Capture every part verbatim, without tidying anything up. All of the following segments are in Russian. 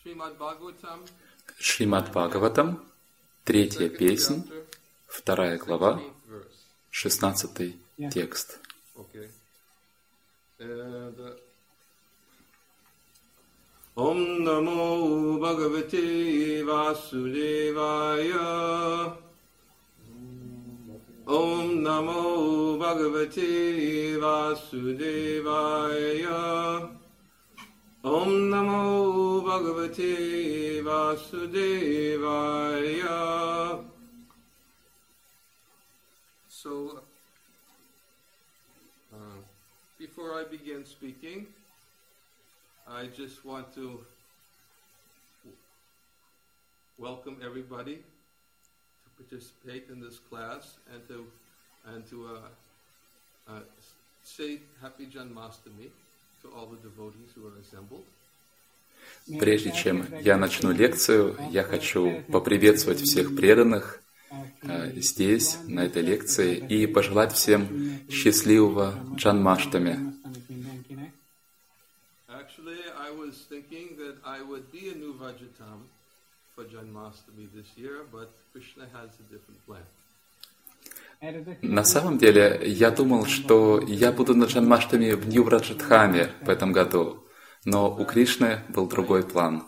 Шримад Бхагаватам, третья песнь, вторая глава, шестнадцатый текст. Ом намо Бхагавате Васудевая. Ом намо Бхагавате Васудевая. Ом намо Бхагавате Васудевая. So, uh, before I begin speaking, I just want to welcome everybody to participate in this class and to and to uh, uh, say Happy Janmashtami to all the devotees who are assembled. Прежде чем я начну лекцию, я хочу поприветствовать всех преданных э, здесь, на этой лекции, и пожелать всем счастливого Джанмаштами. Actually, I was thinking that I would be in New Vajratam for Janmashtami this year, but Krishna has a different plan. На самом деле, я думал, что я буду на Джанмаштами в Нью-Враджатхаме в этом году, но у Кришны был другой план.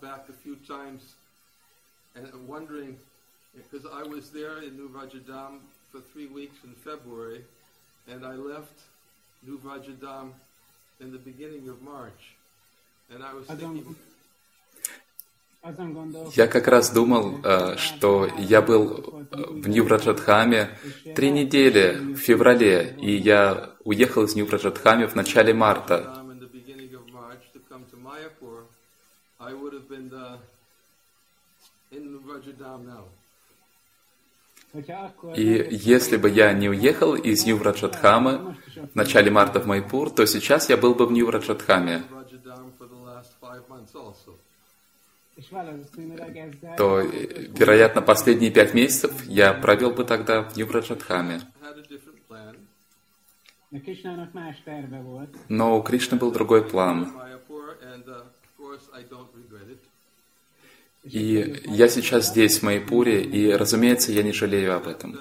Я как раз думал, что я был в Нью-Враджатхаме три недели в феврале, и я уехал из Нью-Враджатхаме в начале марта. И если бы я не уехал из Нью-Враджатхама в начале марта в Майпур, то сейчас я был бы в Нью-Враджатхаме. То, вероятно, последние пять месяцев я провел бы тогда в Нью-Враджатхаме. Но у Кришны был другой план. И я сейчас здесь, в Майпуре, и, разумеется, я не жалею об этом.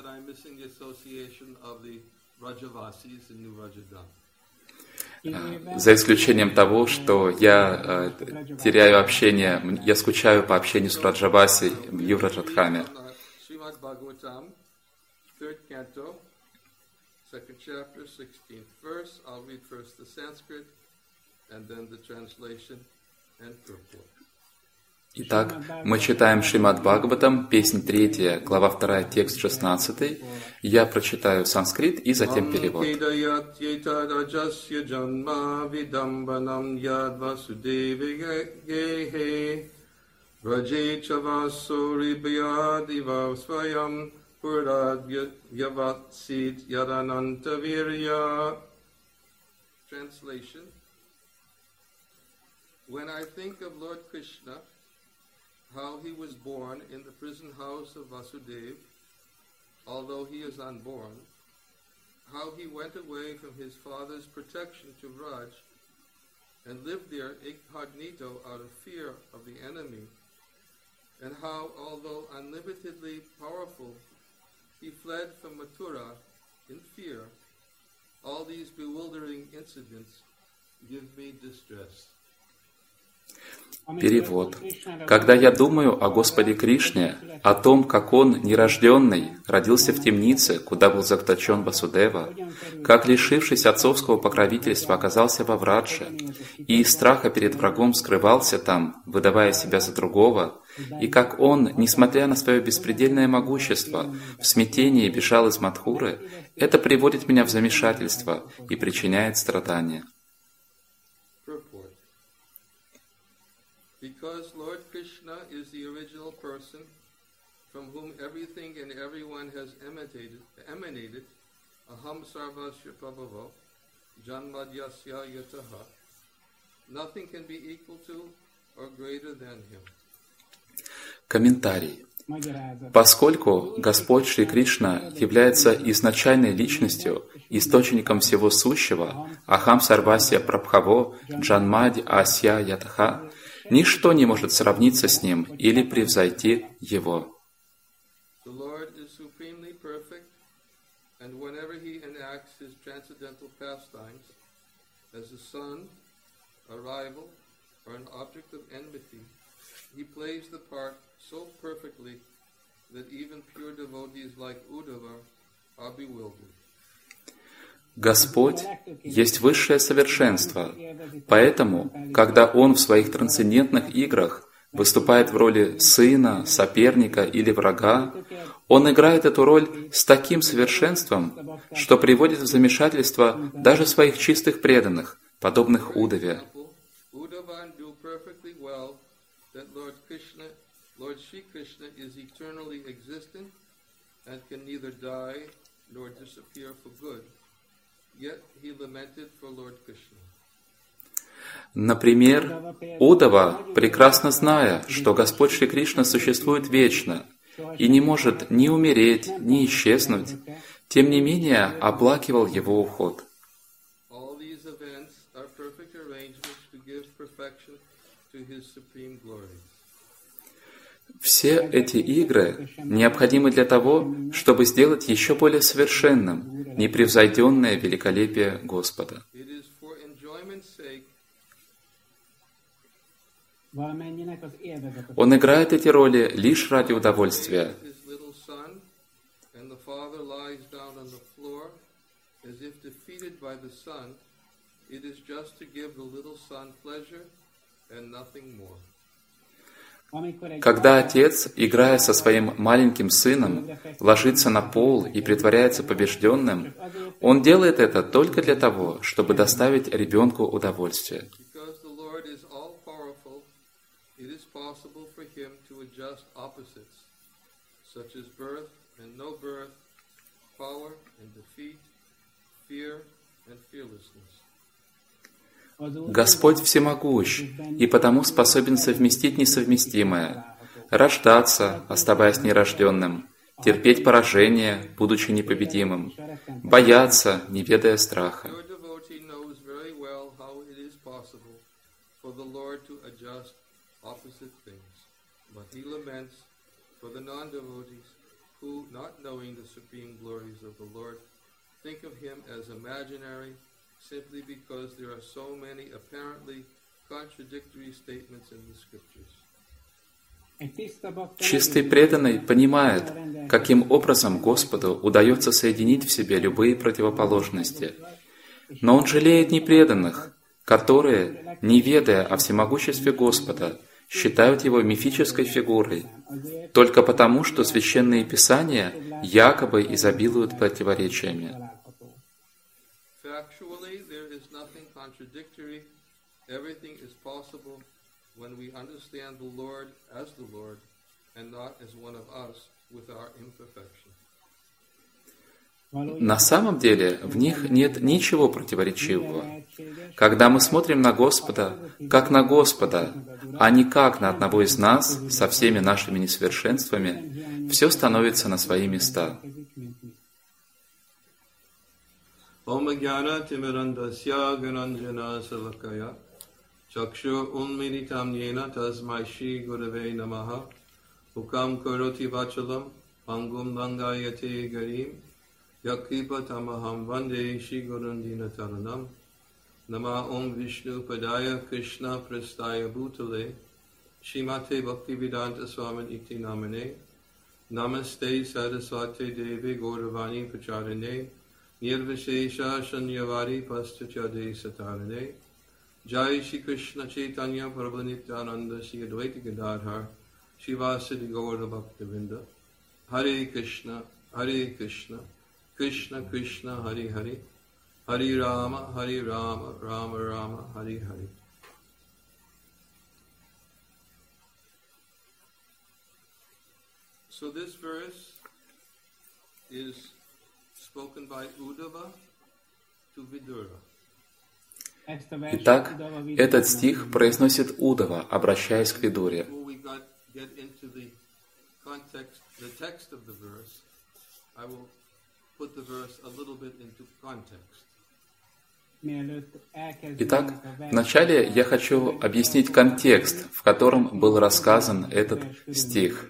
За исключением того, что я э, теряю общение, я скучаю по общению с Враджаваси в Нью-Враджатхаме. Итак, мы читаем Шримад Бхагаватам, песнь третья, глава вторая, текст шестнадцатый. Я прочитаю санскрит и затем перевод. Translation. When I think of Lord Krishna, how he was born in the prison house of Vasudeva, although he is unborn, how he went away from his father's protection to Vraj and lived there incognito out of fear of the enemy, and how, although unlimitedly powerful, he fled from Mathura in fear, all these bewildering incidents give me distress. Перевод. Когда я думаю о Господе Кришне, о том, как Он, нерожденный, родился в темнице, куда был заточен Васудева, как, лишившись отцовского покровительства, оказался во Врадже, и из страха перед врагом скрывался там, выдавая себя за другого, и как Он, несмотря на свое беспредельное могущество, в смятении бежал из Мадхуры, это приводит меня в замешательство и причиняет страдания. Because Lord Krishna is the original person from whom everything and everyone has emanated, emanated aham sarvasya prabhavo, janmadyasya yataha, nothing can be equal to or greater than him. Комментарий. Поскольку Господь Шри Кришна является изначальной личностью, источником всего сущего, Ахам Сарвасья Прабхаво Джанмади Асья Ятха, ничто не может сравниться с Ним или превзойти Его. He plays the part so perfectly that even pure devotees like Uddhava are bewildered. Господь есть высшее совершенство, поэтому, когда Он в своих трансцендентных играх выступает в роли сына, соперника или врага, Он играет эту роль с таким совершенством, что приводит в замешательство даже своих чистых преданных, подобных Удаве. That Lord Krishna, Lord Shri Krishna is eternally existent and can neither die nor disappear for good. Yet he lamented for Lord Krishna. Например, Удава, прекрасно зная, что Господь Шри Кришна существует вечно и не может ни умереть, ни исчезнуть, тем не менее оплакивал его уход. All these events are perfect arrangements to give perfection to his supreme glory. Все эти игры необходимы для того, чтобы сделать еще более совершенным непревзойденное великолепие Господа. Он играет эти роли лишь ради удовольствия. Когда отец, играя со своим маленьким сыном, ложится на пол и притворяется побежденным, он делает это только для того, чтобы доставить ребенку удовольствие. Господь всемогущ и потому способен совместить несовместимое, рождаться, оставаясь нерожденным, терпеть поражение, будучи непобедимым, бояться, не ведая страха. Simply because there are so many apparently contradictory statements in the scriptures. Чистый преданный понимает, каким образом Господу удается соединить в себе любые противоположности. Но он жалеет непреданных, которые, не ведая о всемогуществе Господа, считают его мифической фигурой, только потому, что священные писания якобы изобилуют противоречиями. Contradictory, everything is possible when we understand the Lord as the Lord and not as one of us with our imperfection. На самом деле в них нет ничего противоречивого. Когда мы смотрим на Господа, как на Господа, а не как на одного из нас со всеми нашими несовершенствами, все становится на свои места. Om Jnana Timirandasya Gananjana Salakaya Chakshu Unmilitam Yena Tasmai Shri Gurave Namaha Ukam Karoti Vachalam Angum Langayate Garim Yakripa Tamaham Vande Shri Gurundina Taranam Nama Om Vishnu Padaya Krishna Prastaya Bhutale Shrimate Bhaktivedanta Swamin Iti Namane Namaste Saraswate Devi Gauravani Pacharane Nirvishesha Shanyavari Paschachade Satarane Jai Shri Krishna Chaitanya Prabhu Nityananda Shri Advaita Gadadhar Shivasadi Gaura Bhaktavinda Hare Krishna Hare Krishna Krishna Krishna Hare Hare Hare Rama Hare Rama Rama Rama Hare Hare. So this verse is spoken by Uddhava to Vidura. Итак, этот стих произносит Удава, обращаясь к Видуре. context, the text of the verse, I will put the verse a little bit into context. Итак, вначале я хочу объяснить контекст, в котором был рассказан этот стих.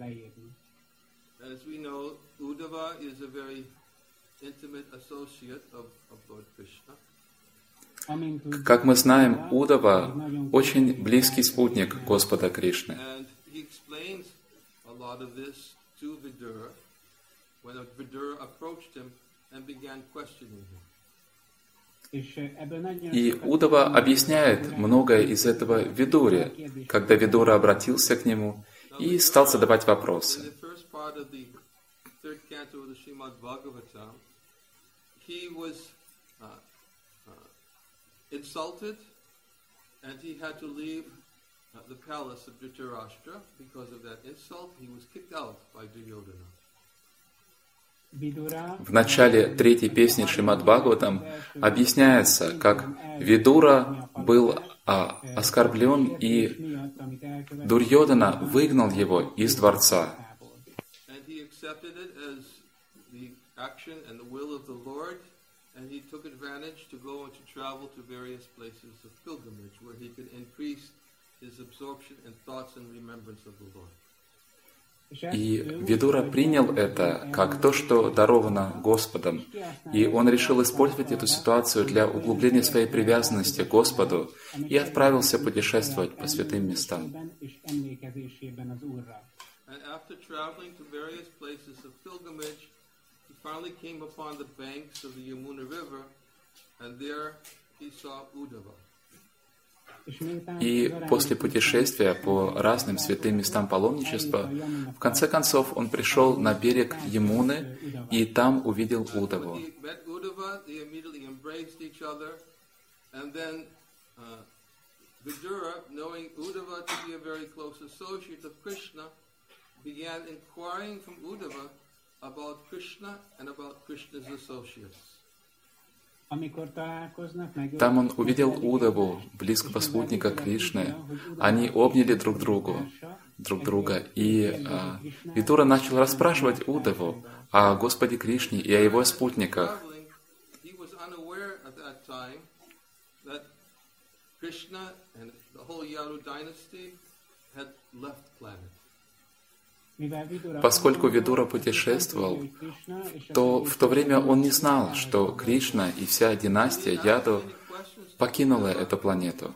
As we know, Uddhava is a very intimate associate of, of Lord Krishna. Как мы знаем, Удава очень близкий спутник Господа Кришны. And he explains a lot of this to Vidura when Vidura approached him and began questioning him. И Удава объясняет многое из этого Видуре, когда Видура обратился к нему и стал задавать вопросы. In the first part of the third canto of the Srimad Bhagavatam, he was uh, uh, insulted, and he had to leave uh, the palace of Dhritarashtra because of that insult. He was kicked out by Duryodhana. В начале третьей песни Шримад Бхагаватам объясняется, как Видура был а, оскорблен, и Дурьодана выгнал его из дворца. And he accepted it as the action and the will of the Lord, and he took advantage to go and to travel to various places of pilgrimage where he could increase his absorption and thoughts and remembrance of the Lord. И Видура принял это как то, что даровано Господом, и он решил использовать эту ситуацию для углубления своей привязанности к Господу и отправился путешествовать по святым местам. And after traveling to various places of pilgrimage, he finally came upon the banks of the Yamuna River, and there he saw Uddhava. И после путешествия по разным святым местам паломничества, в конце концов он пришел на берег Ямуны и там увидел Удаву. Vidura, knowing Uddhava to be a very close associate of Krishna, began inquiring from Uddhava about Krishna and about Krishna's associates. Там он увидел Удаву, близкого спутника Кришны. Они обняли друг другу, друг друга, и а, Видура начал расспрашивать Удаву о Господе Кришне и о его спутниках. Krishna and the whole Yadu dynasty had left planet. Поскольку Видура путешествовал, то в то время он не знал, что Кришна и вся династия Яду покинула эту планету.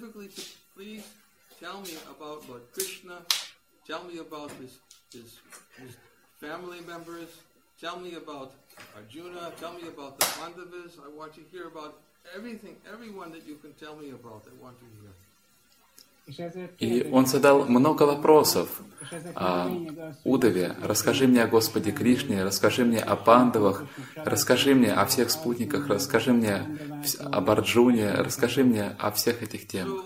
И он задал много вопросов о Удаве. Расскажи мне о Господе Кришне, расскажи мне о Пандавах, расскажи мне о всех спутниках, расскажи мне об Арджуне, расскажи мне о всех этих темах.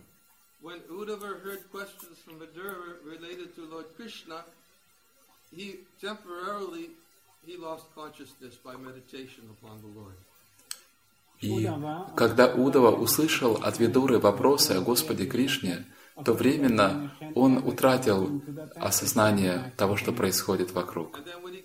И когда Удава услышал от Видуры вопросы о Господе Кришне, то временно он утратил осознание того, что происходит вокруг.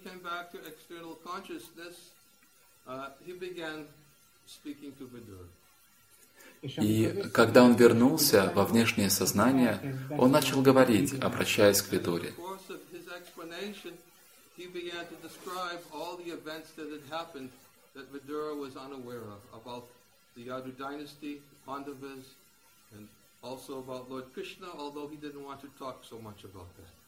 И когда он вернулся во внешнее сознание, он начал говорить, обращаясь к Видуре. That Vidura was unaware of, about the Yadu dynasty, Pandavas, and also about Lord Krishna, although he didn't want to talk so much about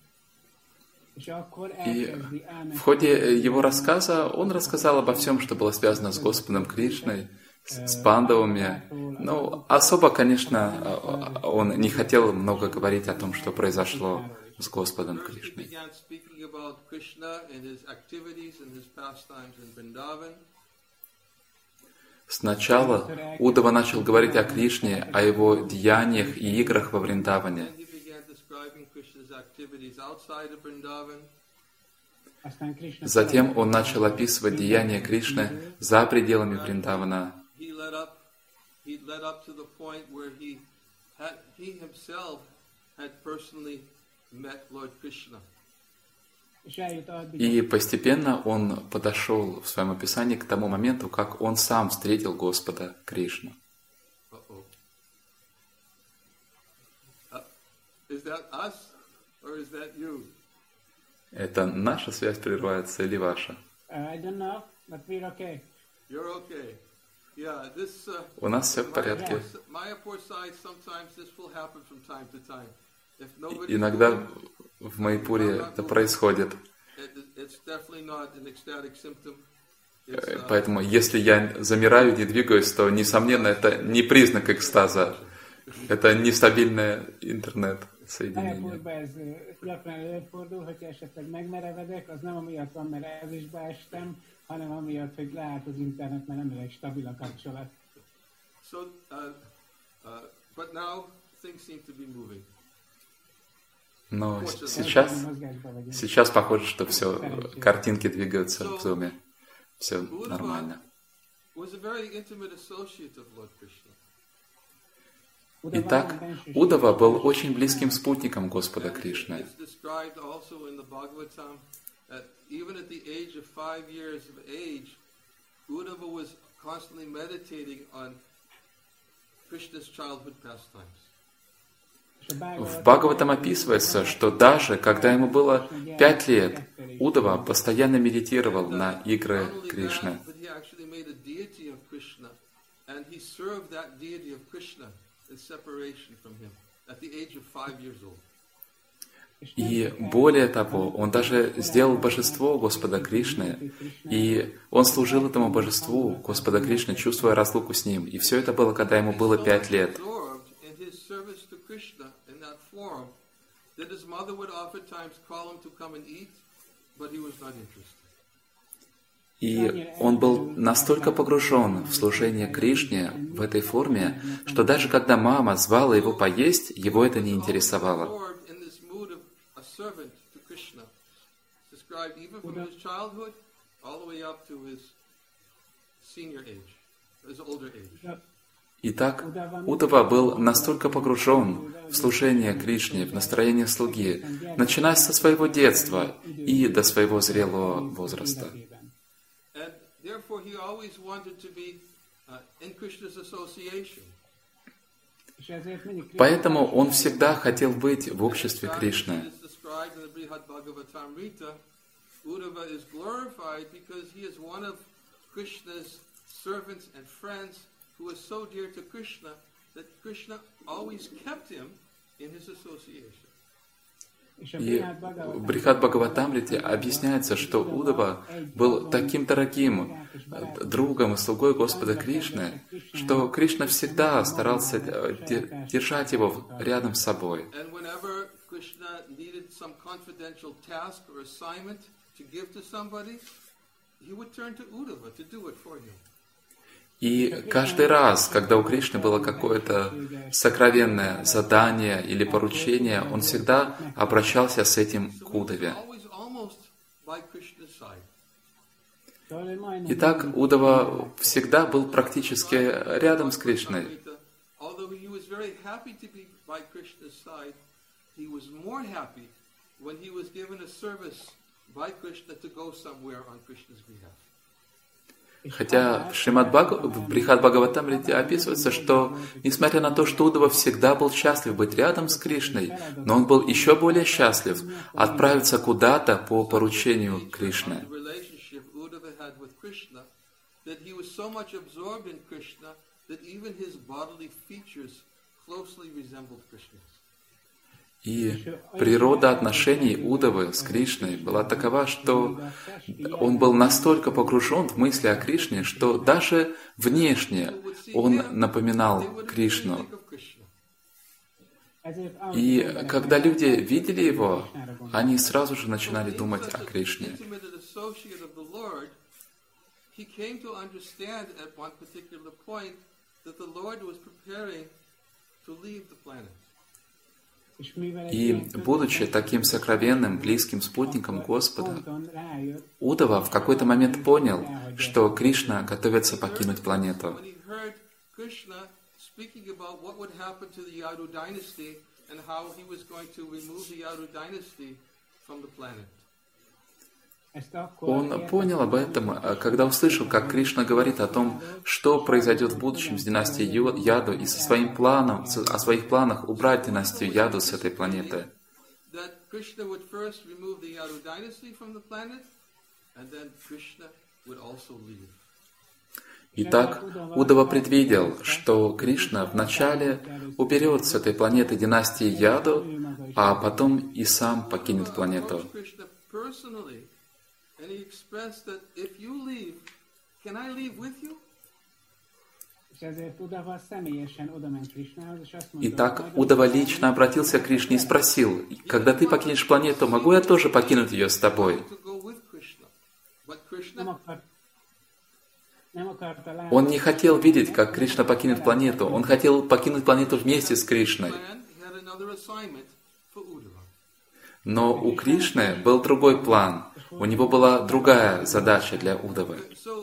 that. И в ходе его рассказа он рассказал обо всем, что было связано с Господом Кришной, с Пандавами. Но особо, конечно, он не хотел много говорить о том, что произошло с Господом Кришной. Сначала Удава начал говорить о Кришне, о его деяниях и играх во Вриндаване. Затем он начал описывать деяния Кришны за пределами Вриндавана. И постепенно он подошел в своем описании к тому моменту, как он сам встретил Господа Кришну. Это наша связь прерывается или ваша? У нас все в порядке. Иногда в Майяпуре это происходит. Поэтому, если я замираю, не двигаюсь, то, несомненно, это не признак экстаза. Это нестабильное интернет-соединение. Но сейчас, сейчас похоже, что все, картинки двигаются в зуме. Все нормально. Итак, Удава был очень близким спутником Господа Кришны. В Бхагаватам описывается, что даже когда ему было пять лет, Удава постоянно медитировал на игры Кришны. И более того, он даже сделал божество Господа Кришны, и он служил этому божеству Господа Кришны, чувствуя разлуку с ним. И все это было, когда ему было пять лет. И он был настолько погружен в служение Кришне в этой форме, что даже когда мама звала его поесть, его это не интересовало. Итак, Удава был настолько погружен в служение Кришне, в настроение слуги, начиная со своего детства и до своего зрелого возраста. Поэтому он всегда хотел быть в обществе Кришны. И в Брихад Бхагаватамрите объясняется, что Удава был таким дорогим другом и слугой Господа Кришны, что Кришна всегда старался держать его рядом с собой. И каждый раз, когда у Кришны было какое-то сокровенное задание или поручение, он всегда обращался с этим к Удаве. Итак, Удава всегда был практически рядом с Кришной. Хотя в Шримад Бхаг... в Брихад Бхагаватамрите описывается, что, несмотря на то, что Удава всегда был счастлив быть рядом с Кришной, но он был еще более счастлив отправиться куда-то по поручению Кришны. И природа отношений Удавы с Кришной была такова, что он был настолько погружен в мысли о Кришне, что даже внешне он напоминал Кришну. И когда люди видели его, они сразу же начинали думать о Кришне. И, будучи таким сокровенным, близким спутником Господа, Удава в какой-то момент понял, что Кришна готовится покинуть планету. Он понял об этом, когда услышал, как Кришна говорит о том, что произойдет в будущем с династией Яду, и со своим планом, о своих планах убрать династию Яду с этой планеты. Итак, Удава предвидел, что Кришна вначале уберет с этой планеты династии Яду, а потом и сам покинет планету. Итак, Удава лично обратился к Кришне и спросил: «Когда ты покинешь планету, могу я тоже покинуть ее с тобой?» Он не хотел видеть, как Кришна покинет планету. Он хотел покинуть планету вместе с Кришной. Но у Кришны был другой план. У него была другая задача для Удавы.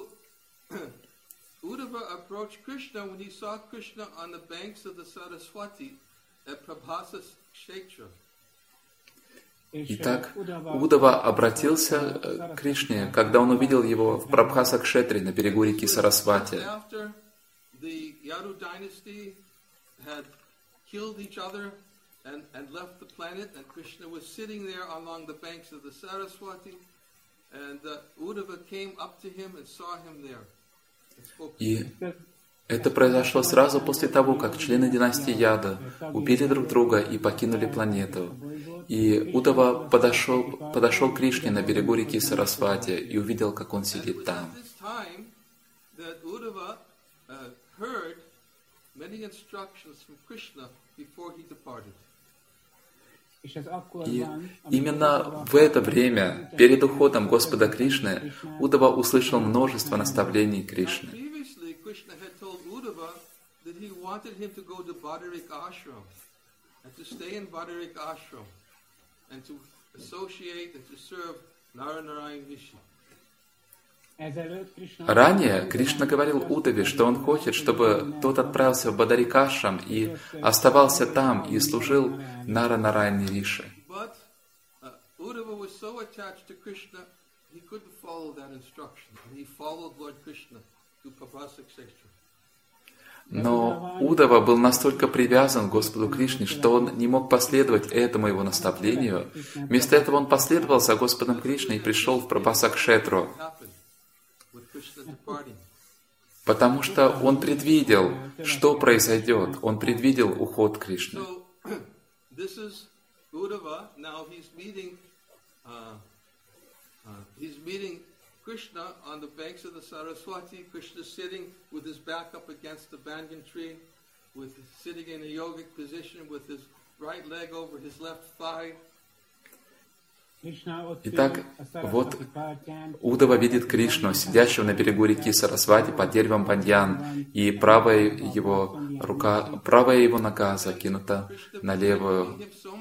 Итак, Удава обратился к Кришне, когда он увидел его в Прабхаса-кшетре на берегу реки Сарасвати. И это произошло сразу после того, как члены династии Яда убили друг друга и покинули планету. И Удава подошел, подошел к Кришне на берегу реки Сарасвати и увидел, как он сидит там. И именно в это время, перед уходом Господа Кришны, Удава услышал множество наставлений Кришны. Ранее Кришна говорил Удаве, что он хочет, чтобы тот отправился в Бадарикашрам и оставался там и служил Нара-Нарайне Риши. Но Удава был настолько привязан к Господу Кришне, что он не мог последовать этому его наставлению. Вместо этого он последовал за Господом Кришной и пришел в Прабхаса-кшетру, потому что он предвидел, что произойдет. Он предвидел уход Кришны. Krishna on the banks of the Saraswati. Krishna sitting with his back up against the banyan tree, with sitting in a yogic position with his right leg over his left thigh. Итак, вот Удава видит Кришну, сидящего на берегу реки Сарасвати под деревом баньян, и правая его рука, правая его нога закинута на левую,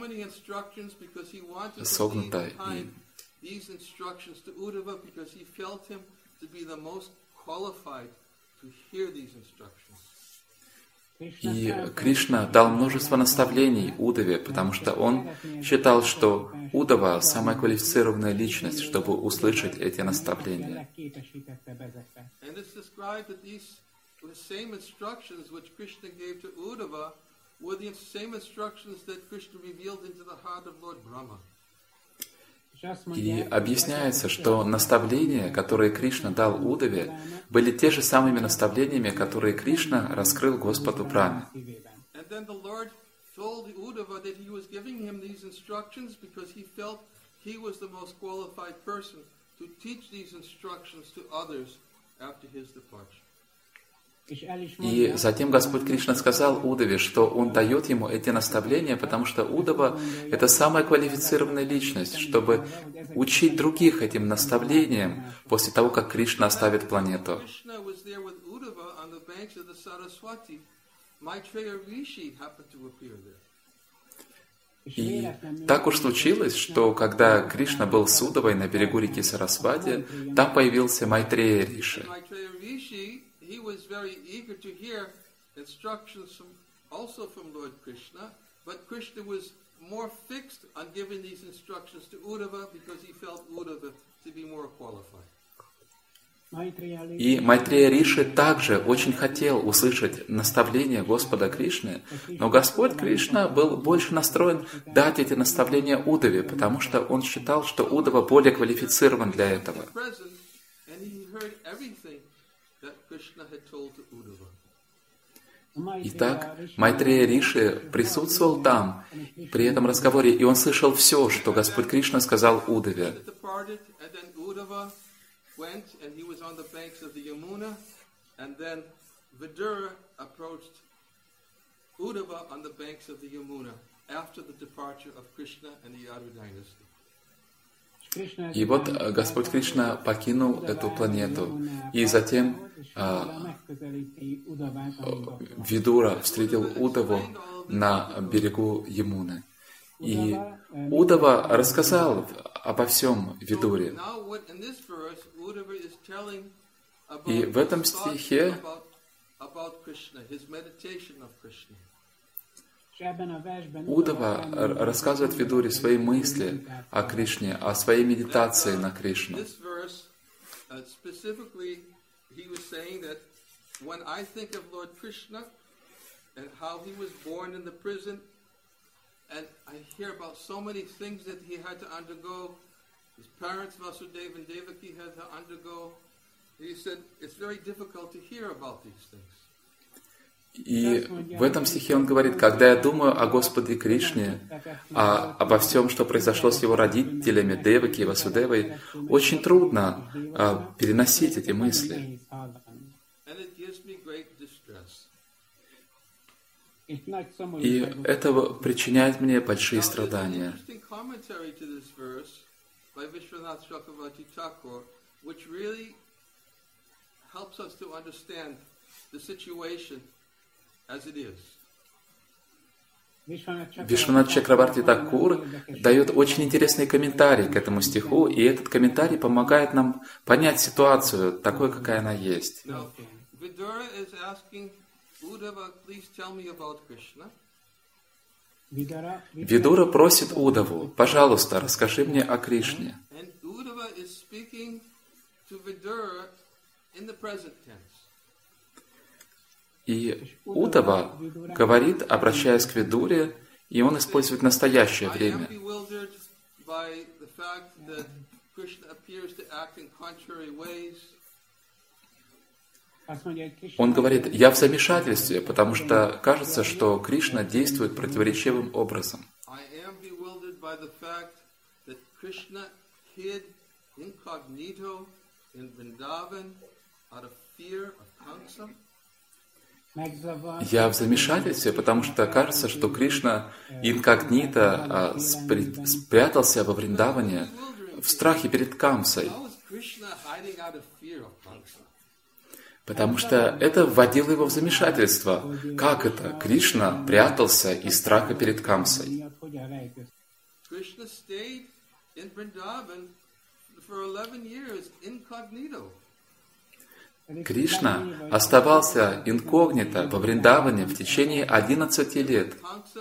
согнута. И these instructions to Uddhava because he felt him to be the most qualified to hear these instructions. И Кришна дал множество наставлений Удаве, потому что он считал, что Удава – самая квалифицированная личность, чтобы услышать эти наставления. And it's described that these same instructions which Krishna gave to Uddhava were the same instructions that Krishna revealed into the heart of Lord Brahma. И объясняется, что наставления, которые Кришна дал Удаве, были те же самыми наставлениями, которые Кришна раскрыл Господу Брахме. И затем Господь Кришна сказал Удаве, что Он дает ему эти наставления, потому что Удава — это самая квалифицированная личность, чтобы учить других этим наставлениям после того, как Кришна оставит планету. И так уж случилось, что когда Кришна был с Удавой на берегу реки Сарасвати, там появился Майтрея Риши. He was very eager to hear instructions from, also from Lord Krishna, but Krishna was more fixed on giving these instructions to Uddhava because he felt Uddhava to be more qualified. И Майтрея Риши также очень хотел услышать наставления Господа Кришны, но Господь Кришна был больше настроен дать эти наставления Уддаве, потому что он считал, что Уддава более квалифицирован для этого. Итак, Майтрея Риши присутствовал там, при этом разговоре, и он слышал все, что Господь Кришна сказал Уддаве. Went and he was on the banks of the Yamuna, and then Vidura approached Uddhava on the banks of the Yamuna after the departure of Krishna and the Yadu dynasty. И вот Господь Кришна покинул эту планету, и затем а, Видура встретил Уддаву на берегу Ямуны. И Уддава рассказал обо всем Видуре. И в этом стихе Уддава рассказывает Видуре свои мысли о Кришне, о своей медитации на Кришну. And I hear about so many things that he had to undergo. His parents, Vasudeva and Devaki, had to undergo. He said, it's very difficult to hear about these things. И в этом стихе он говорит: когда я думаю о Господе Кришне, о, обо всем, что произошло с его родителями, Деваки и Васудевой, очень трудно а, переносить эти мысли. И это причиняет мне большие страдания. Вишванат Чакрабарти Такур дает очень интересный комментарий к этому стиху, и этот комментарий помогает нам понять ситуацию такой, какая она есть. Видура просит Уддаву: пожалуйста, расскажи мне о Кришне. И Уддава говорит, обращаясь к Видуре, и он использует настоящее время. Он говорит: я в замешательстве, потому что кажется, что Кришна действует противоречивым образом. Я в замешательстве, потому что кажется, что Кришна инкогнито а, спри, спрятался во Вриндаване в страхе перед Камсой. Потому что это вводило его в замешательство. Как это? Кришна прятался из страха перед Камсой. Кришна оставался инкогнито во Вриндаване в течение одиннадцати лет.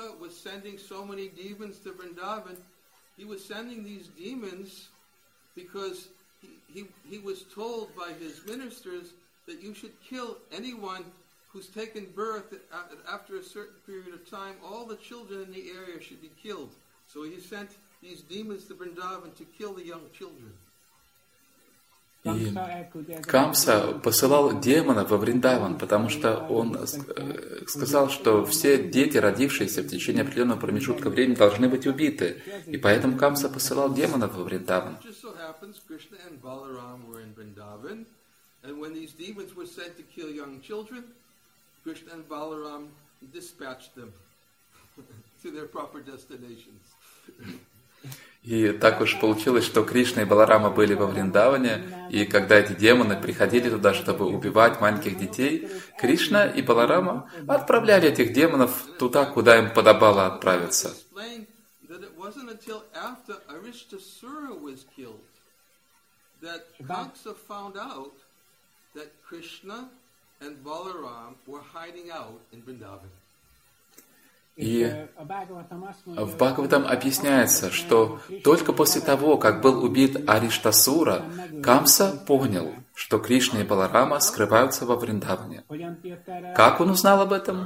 That you should kill anyone who's taken birth after a certain period of time. All the children in the area should be killed. So he sent these demons to Vrindavan to kill the young children. И Камса посылал демонов во Вриндаван, потому что он сказал, что все дети, родившиеся в течение определенного промежутка времени, должны быть убиты. И поэтому Камса посылал демонов во Вриндаван. And when these demons were sent to kill young children, Krishna and Balaram dispatched them to their proper destinations. И так уж получилось, что Кришна и Баларама были во Вриндаване, и когда эти демоны приходили туда, чтобы убивать маленьких детей, Кришна и Баларама отправляли этих демонов туда, куда им подобало отправиться. That Krishna and Balaram were hiding out in Vrindavan. И в Бхагаватам объясняется, что только после того, как был убит Ариштасура, Камса понял, что Кришна и Баларама скрываются во Вриндаване. Как он узнал об этом?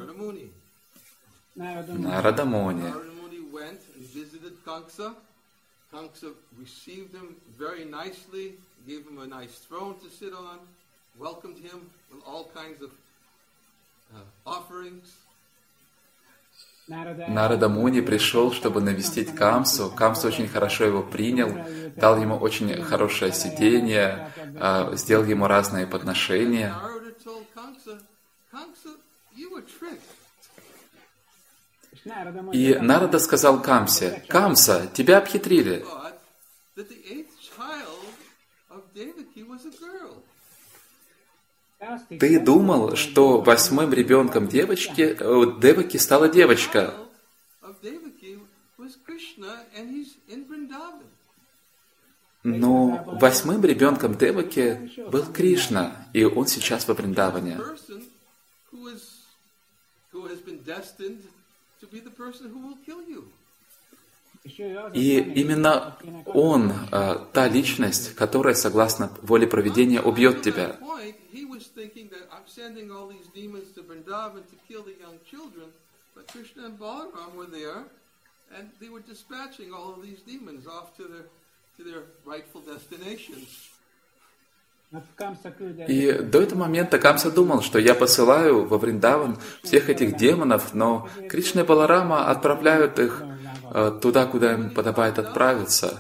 Нарада Муни. Нарада Муни пришел, чтобы навестить Камсу. Камса очень хорошо его принял, дал ему очень хорошее сиденье, сделал ему разные подношения. И Нарада сказал Камсе: «Камса, тебя обхитрили. Ты думал, что восьмым ребенком девочки, Деваки стала девочка. Но восьмым ребенком Деваки был Кришна, и он сейчас во Вриндаване». И именно он, та личность, которая, согласно воле провидения, убьет тебя. И до этого момента Камса думал, что я посылаю во Вриндаван всех этих демонов, но Кришна и Баларама отправляют их э, туда, куда им подобает отправиться.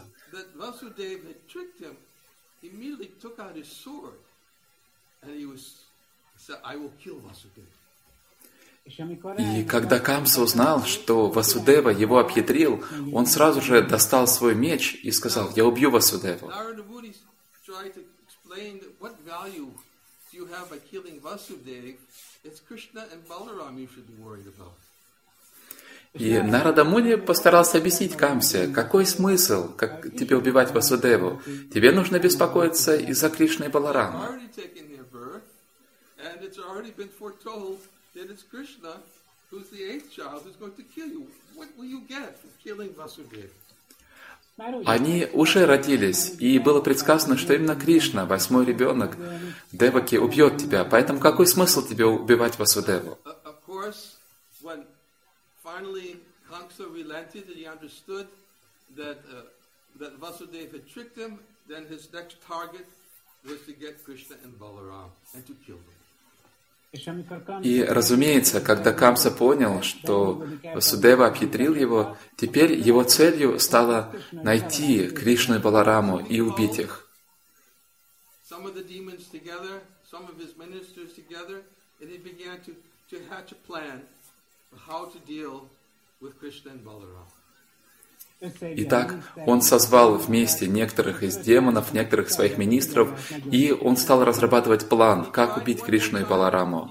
И когда Камса узнал, что Васудева его обхитрил, он сразу же достал свой меч и сказал: «Я убью Васудеву». И Нарада Муни постарался объяснить Камсе, какой смысл, как тебе убивать Васудеву. Тебе нужно беспокоиться из-за Кришны и Баларама. Они уже родились, и было предсказано, что именно Кришна, восьмой ребенок Деваки, убьет тебя. Поэтому какой смысл тебе убивать Васудеву? И, разумеется, когда Камса понял, что Васудева обхитрил его, теперь его целью стало найти Кришну и Балараму и убить их. Итак, он созвал вместе некоторых из демонов, некоторых своих министров, и он стал разрабатывать план, как убить Кришну и Балараму.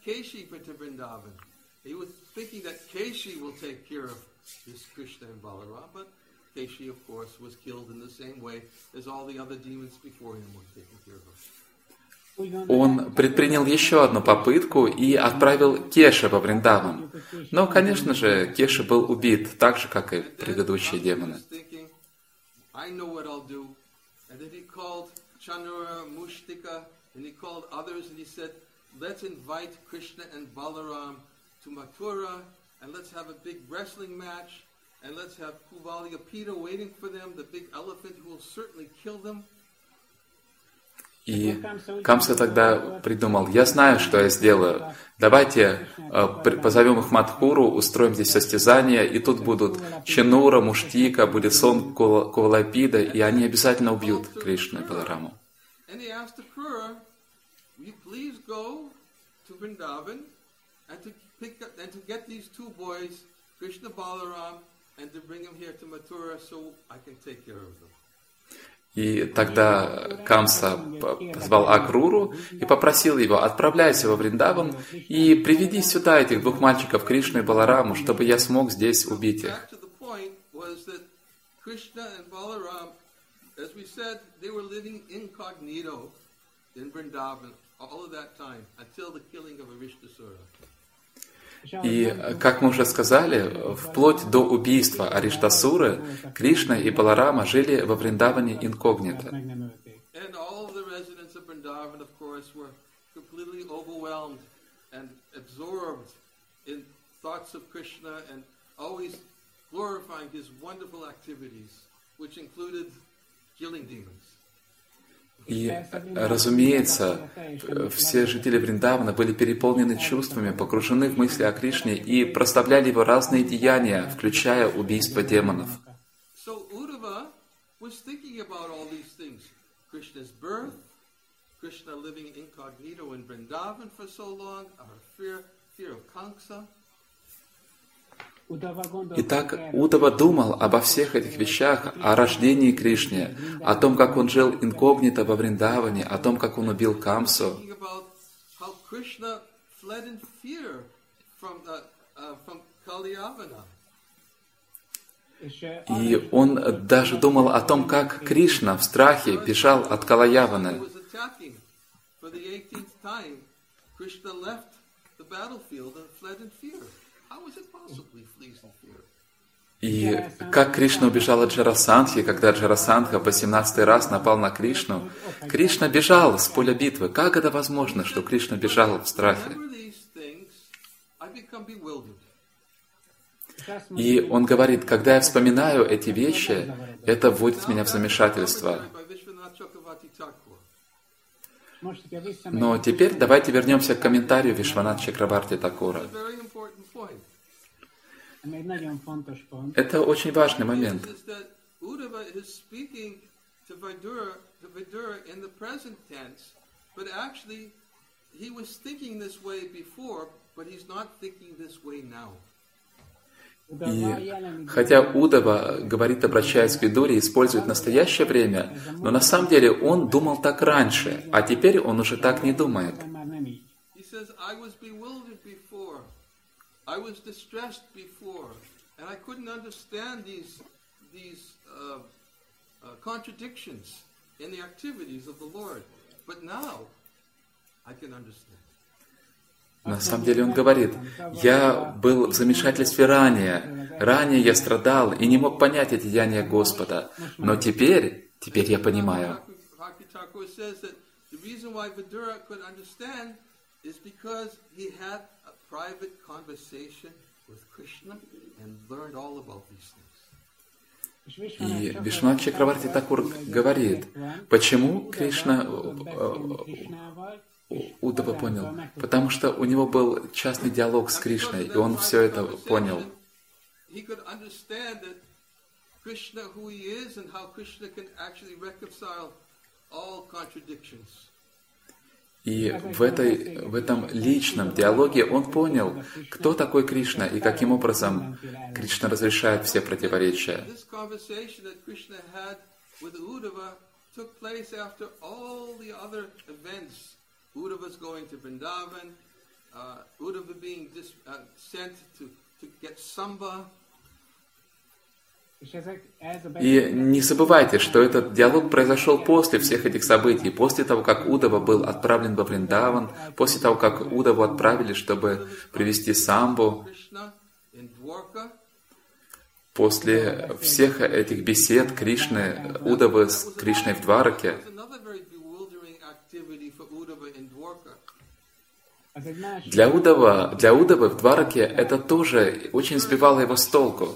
Он предпринял еще одну попытку и отправил Кеша во Вриндаван. Но, конечно же, Кеша был убит, так же, как и предыдущие демоны. И Камса тогда придумал: я знаю, что я сделаю. Давайте э, позовем их Мадхуру, устроим здесь состязание, и тут будут Чанура, Муштика, будет сон Кувалапида, и они обязательно убьют Кришну и Балараму. И тогда Камса позвал Акруру и попросил его: отправляйся во Вриндаван и приведи сюда этих двух мальчиков, Кришну и Балараму, чтобы я смог здесь убить их. И, как мы уже сказали, вплоть до убийства Ариштасуры, Кришна и Баларама жили во Вриндаване инкогнито. И, разумеется, все жители Вриндавана были переполнены чувствами, погружены в мысли о Кришне и прославляли его разные деяния, включая убийство демонов. Итак, Удава думал обо всех этих вещах, о рождении Кришны, о том, как он жил инкогнито во Вриндаване, о том, как он убил Камсу. И он даже думал о том, как Кришна в страхе бежал от Калаяваны. И как Кришна убежал от Джарасандхи, когда Джарасандха в восемнадцатый раз напал на Кришну, Кришна бежал с поля битвы. Как это возможно, что Кришна бежал в страхе? И он говорит, когда я вспоминаю эти вещи, это вводит меня в замешательство. Но теперь давайте вернемся к комментарию Вишванат Чакраварти Такура. Это очень важный момент. И хотя Удава говорит, обращаясь к Видуре, использует настоящее время, но на самом деле он думал так раньше, а теперь он уже так не думает. На самом деле он говорит, я был в замешательстве ранее, ранее я страдал и не мог понять эти деяния Господа, но теперь, теперь я понимаю. И Вишванат Чакраварти Такур говорит, почему Кришна... Удава понял, потому что у него был частный диалог с Кришной, и он все это понял. И в, этой, в этом личном диалоге он понял, кто такой Кришна и каким образом Кришна разрешает все противоречия. Udava's going to Vrindavan, uh, Udava being dis, uh, sent to, to get Samba. И не забывайте, что этот диалог произошел после всех этих событий, после того, как Удава был отправлен во Вриндаван, после того, как Удаву отправили, чтобы привести Самбу, после всех этих бесед Кришны, Удавы с Кришной в Двараке. Для Удава, для Удавы в Двараке это тоже очень сбивало его с толку.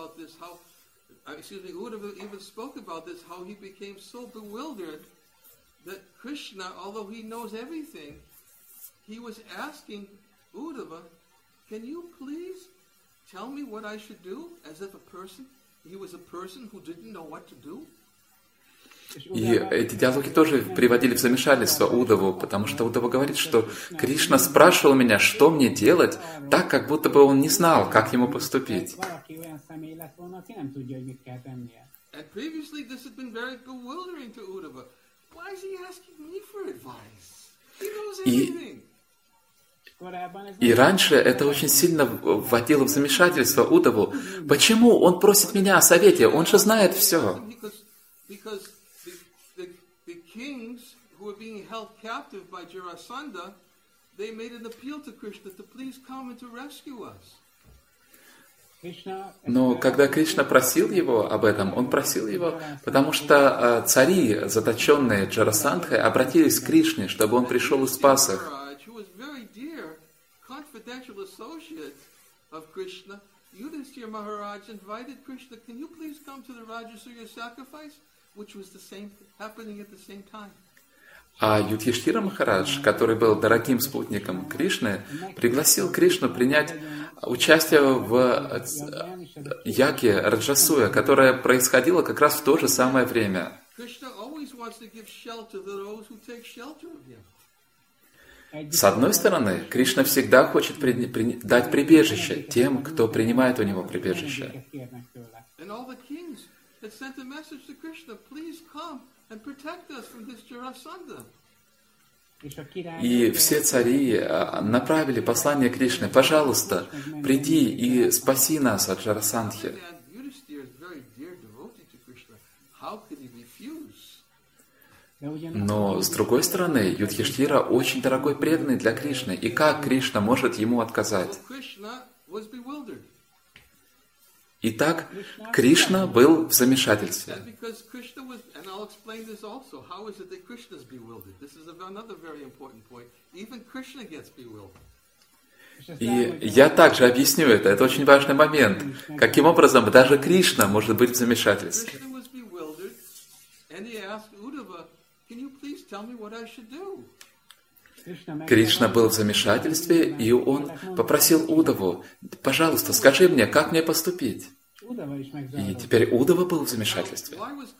И эти диалоги тоже приводили в замешательство Удаву, потому что Удава говорит, что Кришна спрашивал меня, что мне делать, так, как будто бы он не знал, как ему поступить. И, и раньше это очень сильно вводило в замешательство Удаву. Почему он просит меня о совете? Он же знает все. Kings who were being held captive by Jarasandha, they made an appeal to Krishna to please come and to rescue us. Но когда Кришна просил его об этом, он просил его, потому что цари, заточенные Джарасандхой, обратились к Кришне, чтобы он пришел и спас их. А Юдхиштхира Махарадж, который был дорогим спутником Кришны, пригласил Кришну принять участие в яге Раджасуя, которое происходило как раз в то же самое время. С одной стороны, Кришна всегда хочет при, при, дать прибежище тем, кто принимает у него прибежище. И все цари направили послание Кришне: «Пожалуйста, приди и спаси нас от Джарасандхи». Но, с другой стороны, Юдхиштхира очень дорогой преданный для Кришны. И как Кришна может ему отказать? Итак, Кришна был в замешательстве. И я также объясню это. Это очень важный момент. Каким образом даже Кришна может быть в замешательстве? Кришна был в замешательстве, и он попросил Удаву: «Пожалуйста, скажи мне, как мне поступить?» И теперь Удава был в замешательстве.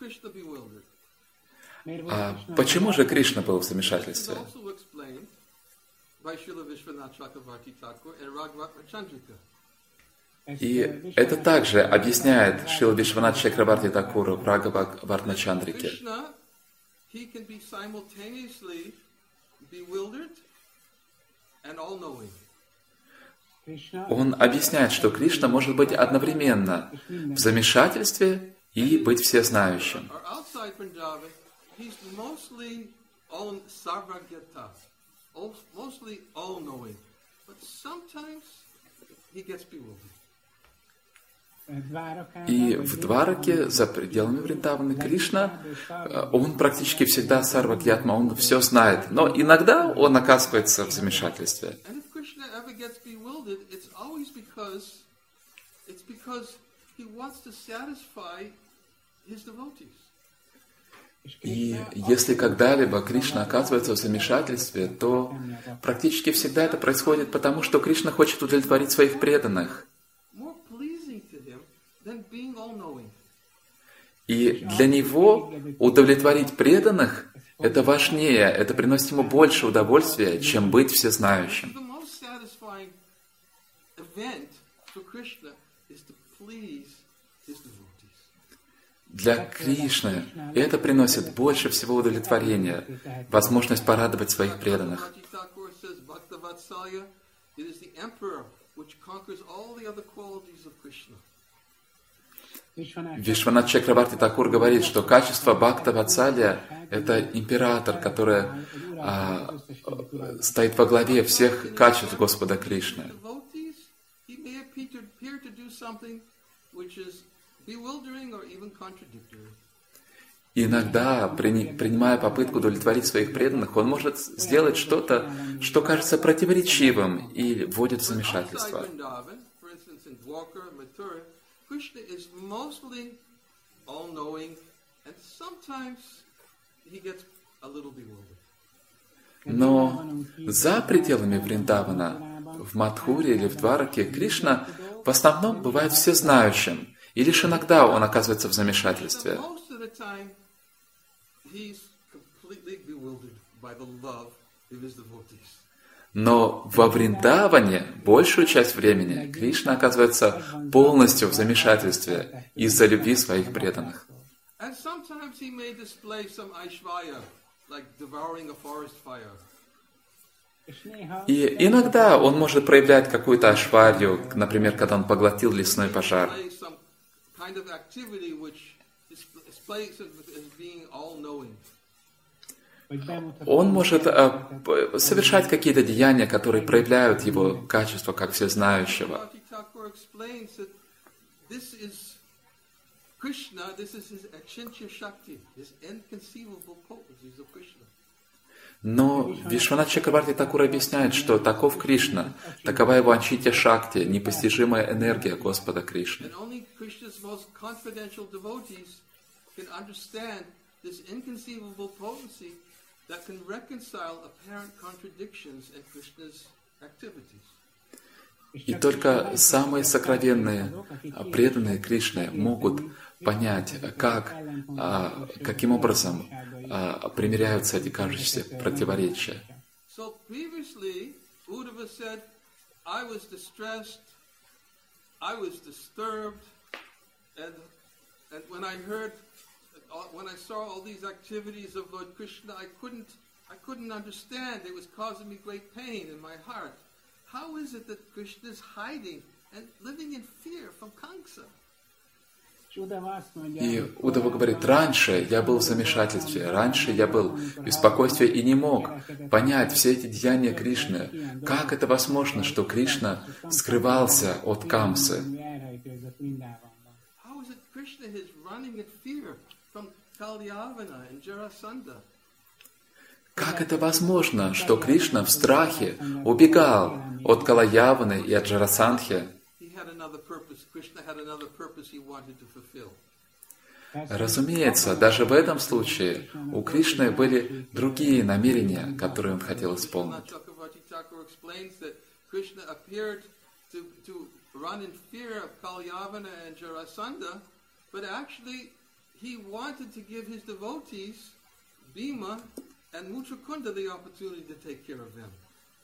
А почему же Кришна был в замешательстве? И это также объясняет Шрила Вишванат Чакрабарти Такуру в Рагава Чандрике. Он объясняет, что Кришна может быть одновременно в замешательстве и быть всезнающим. И в Двараке, за пределами Вриндаваны, Кришна, он практически всегда сарвагьятма, он все знает, но иногда он оказывается в замешательстве. И если когда-либо Кришна оказывается в замешательстве, то практически всегда это происходит потому, что Кришна хочет удовлетворить своих преданных. И для него удовлетворить преданных — это важнее, это приносит ему больше удовольствия, чем быть всезнающим. Для Кришны это приносит больше всего удовлетворения, возможность порадовать своих преданных. Вишванат Чакрабарти Такур говорит, что качество Бхакта Ватсалия — это император, который а, стоит во главе всех качеств Господа Кришны. Иногда, принимая попытку удовлетворить своих преданных, он может сделать что-то, что кажется противоречивым и вводит в замешательство. Krishna is mostly all-knowing, and sometimes he gets a little bewildered. Но за пределами Вриндавана, в Мадхуре или в Двараке, Кришна в основном бывает всезнающим, и лишь иногда он оказывается в замешательстве. Но во Вриндаване большую часть времени Кришна оказывается полностью в замешательстве из-за любви своих преданных. И иногда он может проявлять какую-то ашварью, например, когда он поглотил лесной пожар. он может э, совершать какие-то деяния, которые проявляют его качество как всезнающего. Но Вишванат Чакраварти Такур объясняет, что таков Кришна, такова его Анчитья Шакти, непостижимая энергия Господа Кришны. И только самые сокровенные, преданные Кришне могут понять, как, каким образом примиряются эти кажущиеся противоречия. When I saw all these activities of Lord Krishna, I couldn't, I couldn't understand. It was causing me great pain in my heart. How is it that Krishna is hiding and living in fear from Kamsa? И Удава говорит, раньше я был в замешательстве, раньше я был в беспокойстве и не мог понять все эти деяния Кришны. Как это возможно, что Кришна скрывался от Камсы? Как это возможно, что Кришна в страхе убегал от Калаяваны и от Джарасандхи? Разумеется, даже в этом случае у Кришны были другие намерения, которые он хотел исполнить. He wanted to give his devotees, Bhima and Muchukunda, the opportunity to take care of them.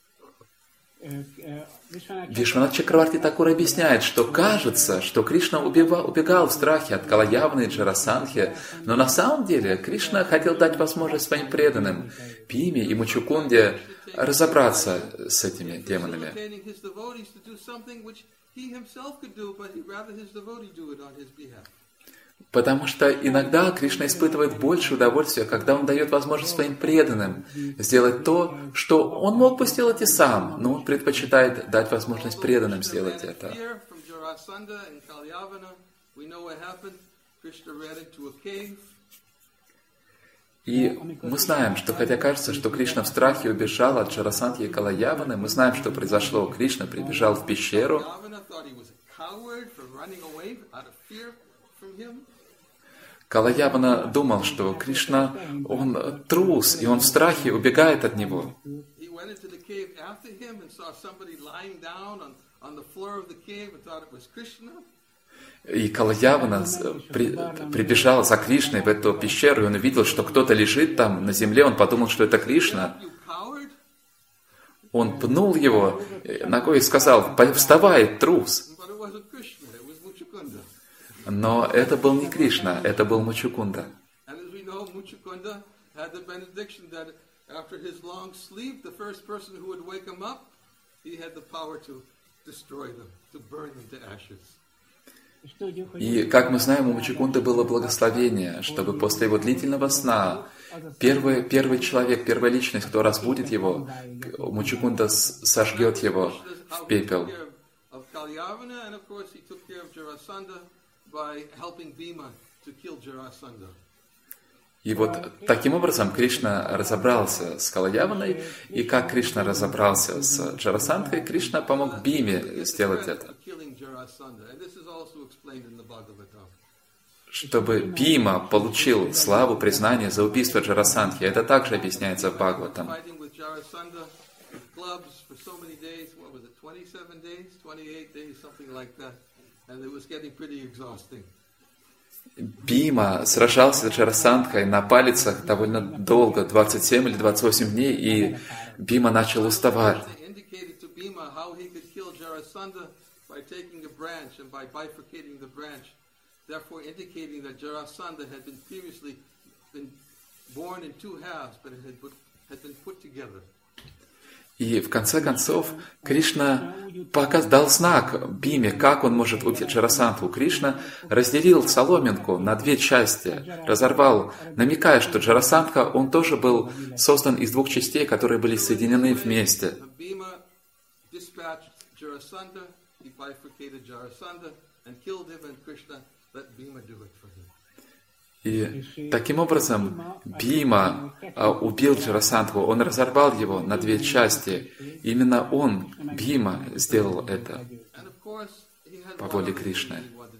Вишванат Чакраварти Такур объясняет, что кажется, что Кришна убегал, убегал в страхе от Калаяваны и Джарасандхи, но на самом деле Кришна хотел дать возможность своим преданным, Бхиме и Мучукунде, разобраться с этими демонами. Потому что иногда Кришна испытывает больше удовольствия, когда он дает возможность своим преданным сделать то, что он мог бы сделать и сам, но он предпочитает дать возможность преданным сделать это. И мы знаем, что хотя кажется, что Кришна в страхе убежал от Джарасандхи и Калаяваны, мы знаем, что произошло. Кришна прибежал в пещеру. Калаявана думал, что Кришна, он трус, и он в страхе убегает от него. И Калаявана при, прибежал за Кришной в эту пещеру, и он увидел, что кто-то лежит там на земле, он подумал, что это Кришна. Он пнул его ногой и сказал: «Вставай, трус!» Но это был не Кришна, это был Мучукунда. И, как мы знаем, у Мучукунды было благословение, чтобы после его длительного сна первый, первый человек, первая личность, кто разбудит его, Мучукунда сожгет его в пепел. И вот таким образом Кришна разобрался с Калаяваной, и как Кришна разобрался с Джарасандхой, Кришна помог Бхиме сделать это. Чтобы Бхима получил славу, признание за убийство Джарасандхи. Это также объясняется в Бхагаватам. Бхима сражался с Джарасандхой на палицах довольно долго, двадцать семь или двадцать восемь дней, и Бхима начал уставать. И в конце концов Кришна показ, дал знак Бхиме, как он может убить Джарасандху. Кришна разделил соломинку на две части, разорвал, намекая, что Джарасандха, он тоже был создан из двух частей, которые были соединены вместе. И таким образом Бхима а, убил Джарасандху, он разорвал его на две части. Именно он, Бхима, сделал это по воле Кришны.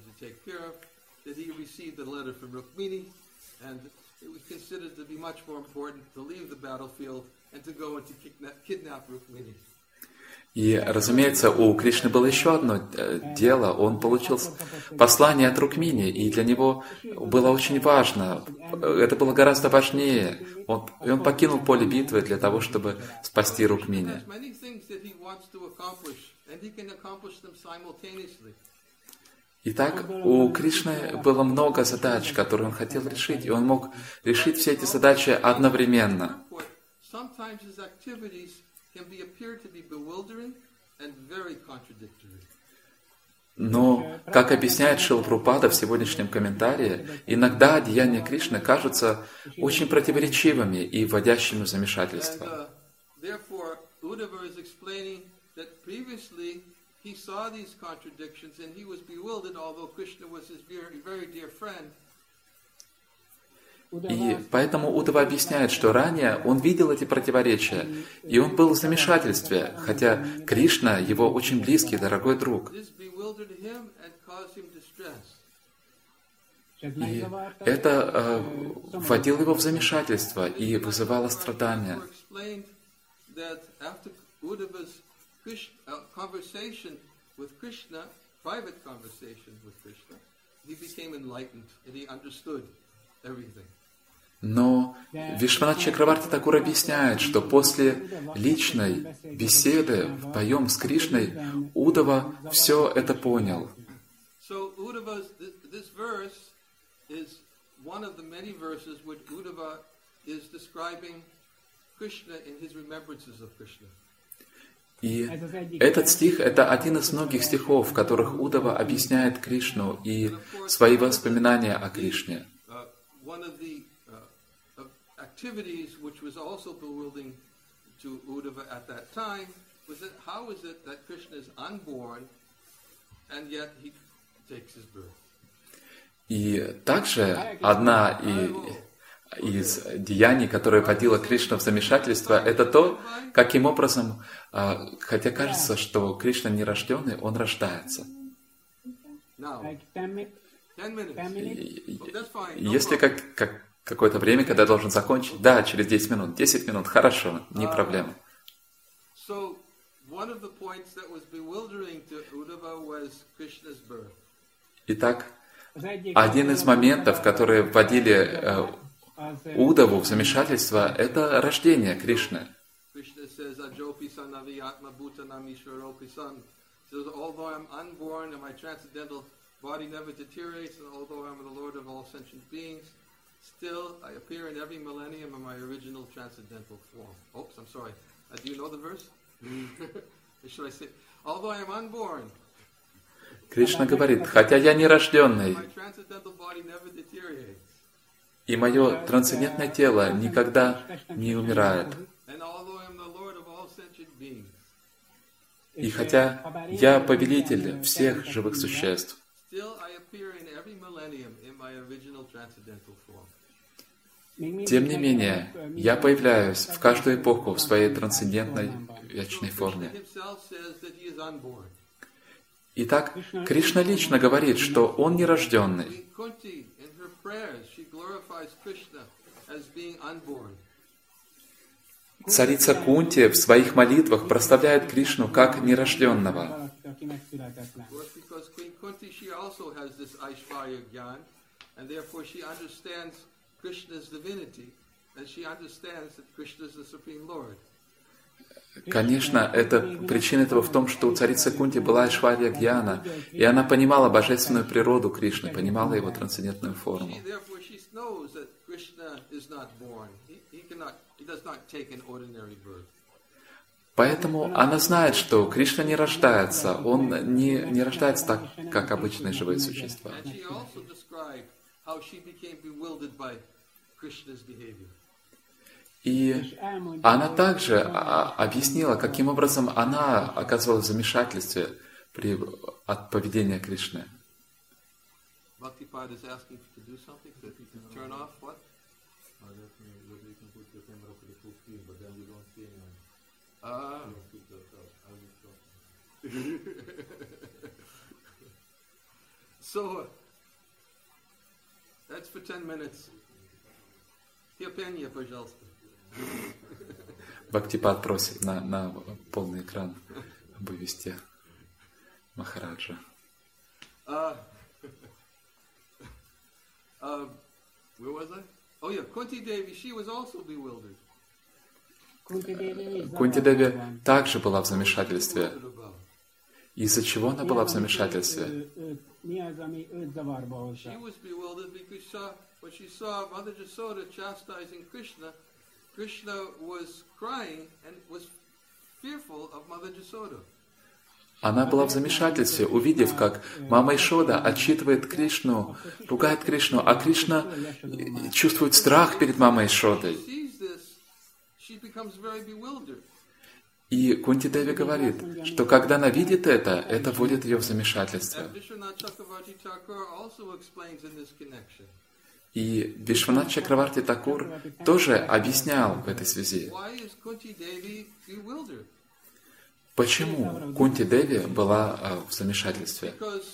И, разумеется, у Кришны было еще одно дело. Он получил послание от Рукмини, и для него было очень важно. Это было гораздо важнее. Он, и он покинул поле битвы для того, чтобы спасти Рукмини. Итак, у Кришны было много задач, которые он хотел решить, и он мог решить все эти задачи одновременно. Но, как объясняет Шрила Прабхупада в сегодняшнем комментарии, иногда деяния Кришны кажутся очень противоречивыми и вводящими в замешательство. И поэтому Уддава объясняет, что ранее он видел эти противоречия, и он был в замешательстве, хотя Кришна его очень близкий, дорогой друг. И это э, вводило его в замешательство и вызывало страдания. Но Вишванат Чакраварти Такур объясняет, что после личной беседы вдвоем с Кришной Уддава все это понял. И этот стих — это один из многих стихов, в которых Уддава объясняет Кришну и свои воспоминания о Кришне. Activities which was also bewildering to Uddhava at that time was that how is it that Krishna is unborn and yet he takes his birth? И также одна из деяний, которая вводила Кришну в замешательство, это то, каким образом, хотя кажется, что Кришна нерожденный, он рождается. Если как, как какое-то время, когда я должен закончить, да, через десять минут, десять минут, хорошо, не проблема. Итак, один из моментов, которые вводили э, Уддаву в замешательство, это рождение Кришны. Still, I appear in every millennium in my original transcendental form. Oops, I'm sorry. Uh, do you know the verse? Should I say, although I am unborn. Кришна говорит, хотя я нерожденный, и мое трансцендентное тело никогда не умирает. И хотя я повелитель всех живых существ, тем не менее, я появляюсь в каждую эпоху в своей трансцендентной вечной форме. Итак, Кришна лично говорит, что Он нерожденный. Царица Кунти в своих молитвах прославляет Кришну как нерожденного. Конечно, это, причина этого в том, что у царицы Кунти была Айшварья Гьяна, и она понимала божественную природу Кришны, понимала его трансцендентную форму. Поэтому она знает, что Кришна не рождается, он не, не рождается так, как обычные живые существа. And she also described how she became bewildered by Krishna's behavior. И она также а, объяснила, каким образом она оказывалась в замешательстве при, от поведения Кришны. Bhaktipada is asking to do something, to turn off what? Ah. So, that's for ten minutes. Терпение, пожалуйста. Бхактипад просит на, на полный экран вывести Махараджа. Uh, uh, where was I? Oh yeah, Kunti Devi, she was also bewildered. Кунти Деви также была в замешательстве. Из-за чего она была в замешательстве? She was bewildered because she, when she saw Mother Jasoda chastising Krishna, Krishna was crying and was fearful of Mother Jasoda. Она была в замешательстве, увидев, как мама Ишода отчитывает Кришну, ругает Кришну, а Кришна чувствует страх перед мамой Ишодой. И Кунти Деви говорит, что когда она видит это, это вводит ее в замешательство. И Вишванат Чакраварти Такур тоже объяснял в этой связи, почему Кунти Деви была а, в замешательстве.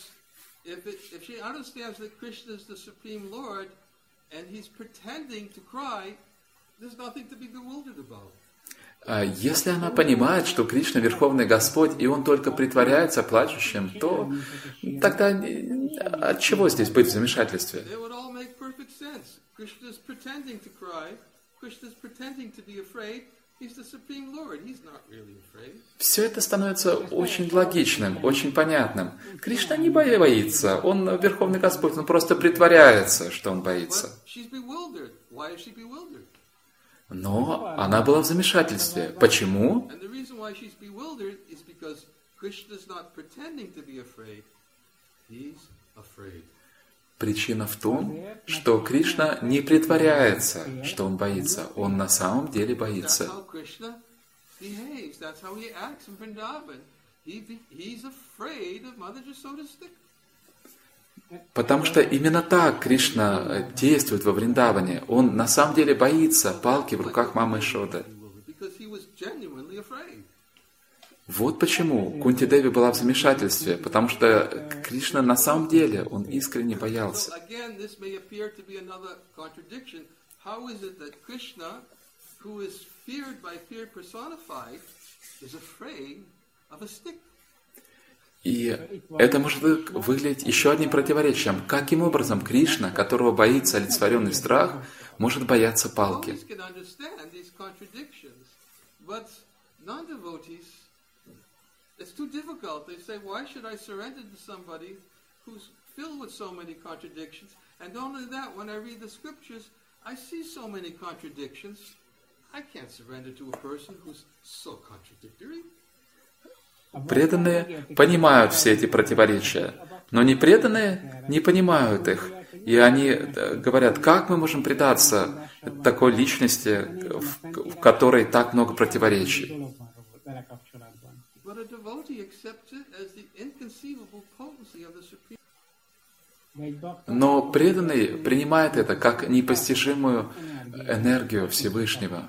А если она понимает, что Кришна Верховный Господь, и Он только притворяется плачущим, то тогда от чего здесь быть в замешательстве? Все это становится очень логичным, очень понятным. Кришна не боится, Он Верховный Господь, Он просто притворяется, что Он боится. Но она была в замешательстве. Почему? Причина в том, что Кришна не притворяется, что Он боится. Он на самом деле боится. Потому что именно так Кришна действует во Вриндаване. Он на самом деле боится палки в руках мамы Ишоды. Вот почему Кунти Деви была в замешательстве, потому что Кришна на самом деле, он искренне боялся. И это может выглядеть еще одним противоречием. Каким образом Кришна, которого боится олицетворенный страх, может бояться палки? Преданные понимают все эти противоречия, но непреданные не понимают их. И они говорят, как мы можем предаться такой личности, в которой так много противоречий. Но преданный принимает это как непостижимую энергию Всевышнего.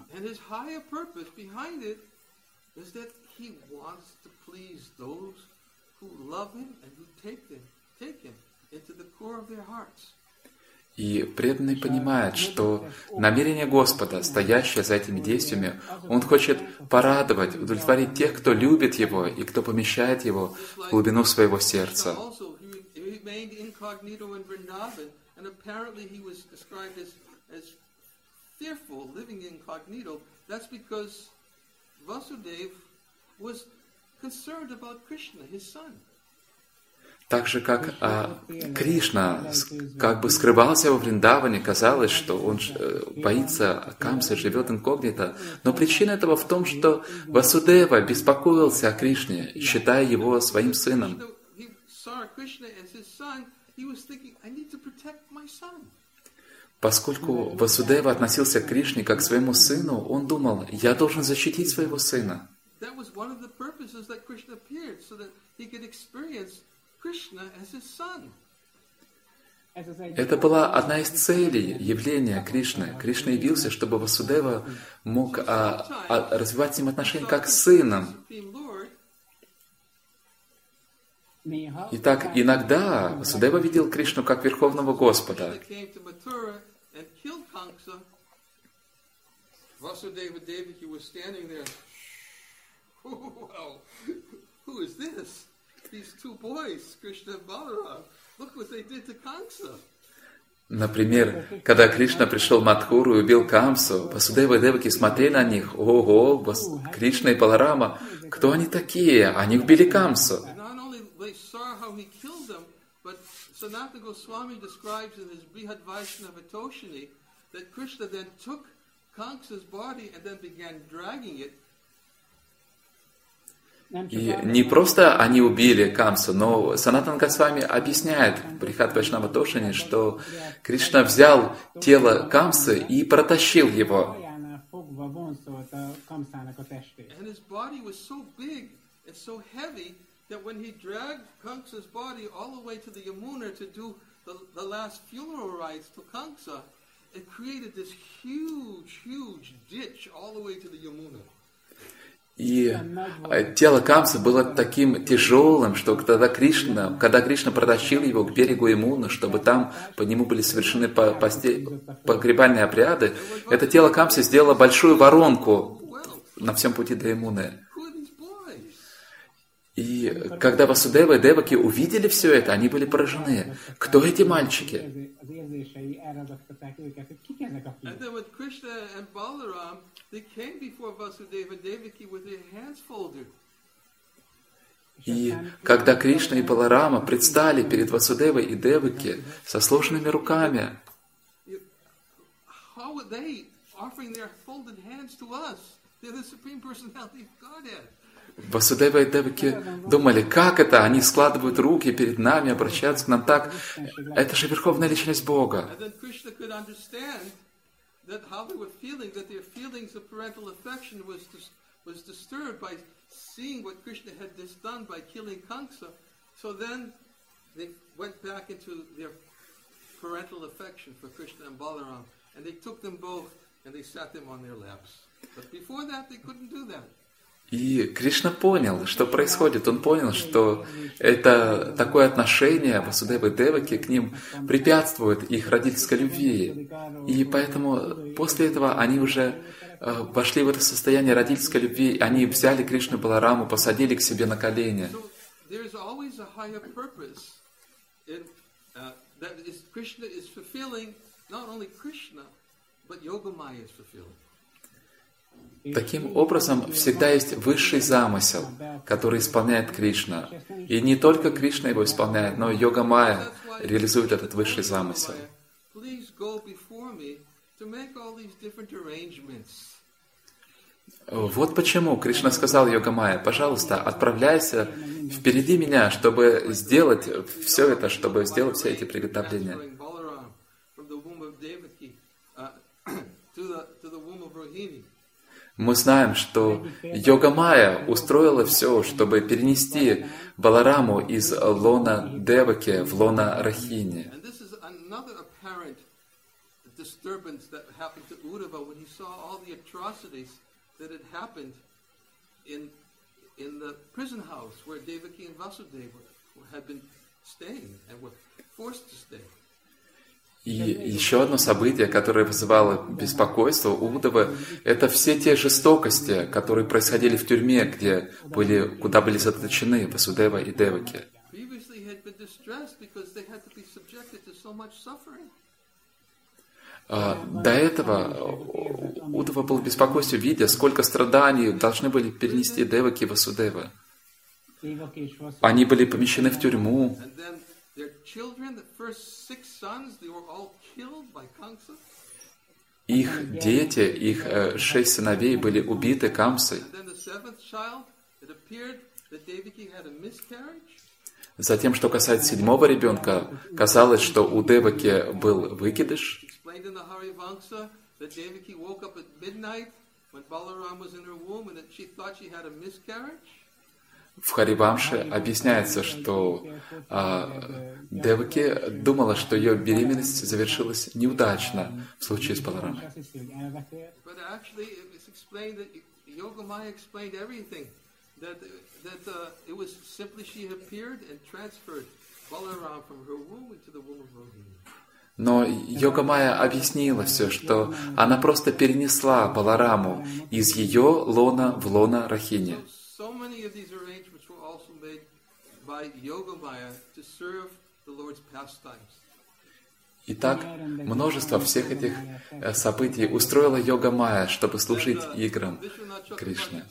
И преданный понимает, что намерение Господа, стоящее за этими действиями, Он хочет порадовать, удовлетворить тех, кто любит Его и кто помещает Его в глубину своего сердца. Так же, как а, Кришна как бы скрывался во Вриндаване, казалось, что он боится Камсы, живет инкогнито. Но причина этого в том, что Васудева беспокоился о Кришне, считая его своим сыном. Поскольку Васудева относился к Кришне как к своему сыну, он думал, я должен защитить своего сына. Это была одна из целей явления Кришны. Кришна явился, чтобы Васудева мог а, а, развивать с ним отношения как с сыном. Итак, иногда Васудева видел Кришну как Верховного Господа. Например, когда Кришна пришел в Мадхуру и убил Камсу, Васудева и Деваки смотрели на них. Ого, Кришна и Баларама, кто они такие? Они убили Камсу. И не просто они убили Камсу, но Санатана Госвами объясняет в Брихат Вайшнава Тошине, что Кришна взял тело Камсы и протащил его. И тело Камсы было таким тяжелым, что когда Кришна, когда Кришна протащил его к берегу Ямуны, чтобы там по нему были совершены погребальные обряды, это тело Камсы сделало большую воронку на всем пути до Ямуны. И когда Васудева и Деваки увидели все это, они были поражены. Кто эти мальчики? И когда Кришна и Баларама предстали перед Васудевой и Деваки со сложенными руками, Васудева и Деваки думали, как это? Они складывают руки перед нами, обращаются к нам так. Это же Верховная Личность Бога. И Кришна понял, что происходит. Он понял, что это такое отношение Васудевы и Деваки к ним препятствует их родительской любви. И поэтому после этого они уже вошли в это состояние родительской любви. Они взяли Кришну и Балараму, посадили к себе на колени. Таким образом, всегда есть высший замысел, который исполняет Кришна. И не только Кришна его исполняет, но и Йога-майя реализует этот высший замысел. Вот почему Кришна сказал Йога-майя, пожалуйста, отправляйся впереди меня, чтобы сделать все это, чтобы сделать все эти приготовления. Мы знаем, что Йога-майя устроила все, чтобы перенести Балараму из лона Деваки в лона Рахини. И еще одно событие, которое вызывало беспокойство у Удавы, это все те жестокости, которые происходили в тюрьме, где были, куда были заточены Васудева и Деваки. До этого Удава был в беспокойстве, видя, сколько страданий должны были перенести Деваки и Васудева. Они были помещены в тюрьму. Их дети, их э, шесть сыновей были убиты Камсой. Затем, что касается седьмого ребенка, казалось, что у Деваки был выкидыш. В Харивамше объясняется, что а, Деваки думала, что ее беременность завершилась неудачно в случае с Баларамой. Но Йога-майя объяснила все, что она просто перенесла Балараму из ее лона в лона Рахини. Итак, множество всех этих событий устроила Йога-майя, чтобы служить играм Кришны.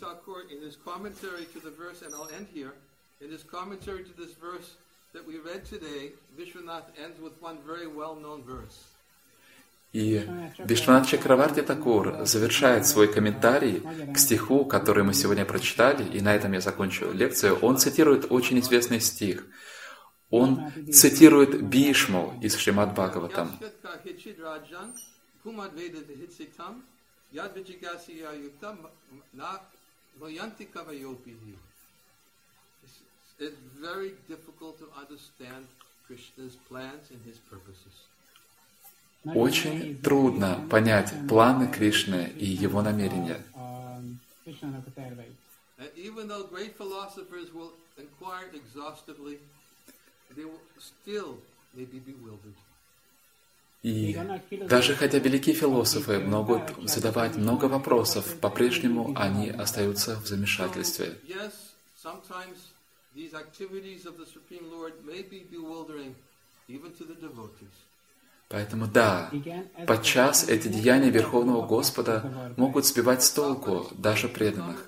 И Вишванат Чакраварти Такур завершает свой комментарий к стиху, который мы сегодня прочитали, и на этом я закончу лекцию. Он цитирует очень известный стих. Он цитирует Бишму из Шримад Бхагаватам. Очень трудно понять планы Кришны и его намерения. И даже хотя великие философы могут задавать много вопросов, по-прежнему они остаются в замешательстве. Поэтому да, подчас эти деяния Верховного Господа могут сбивать с толку даже преданных.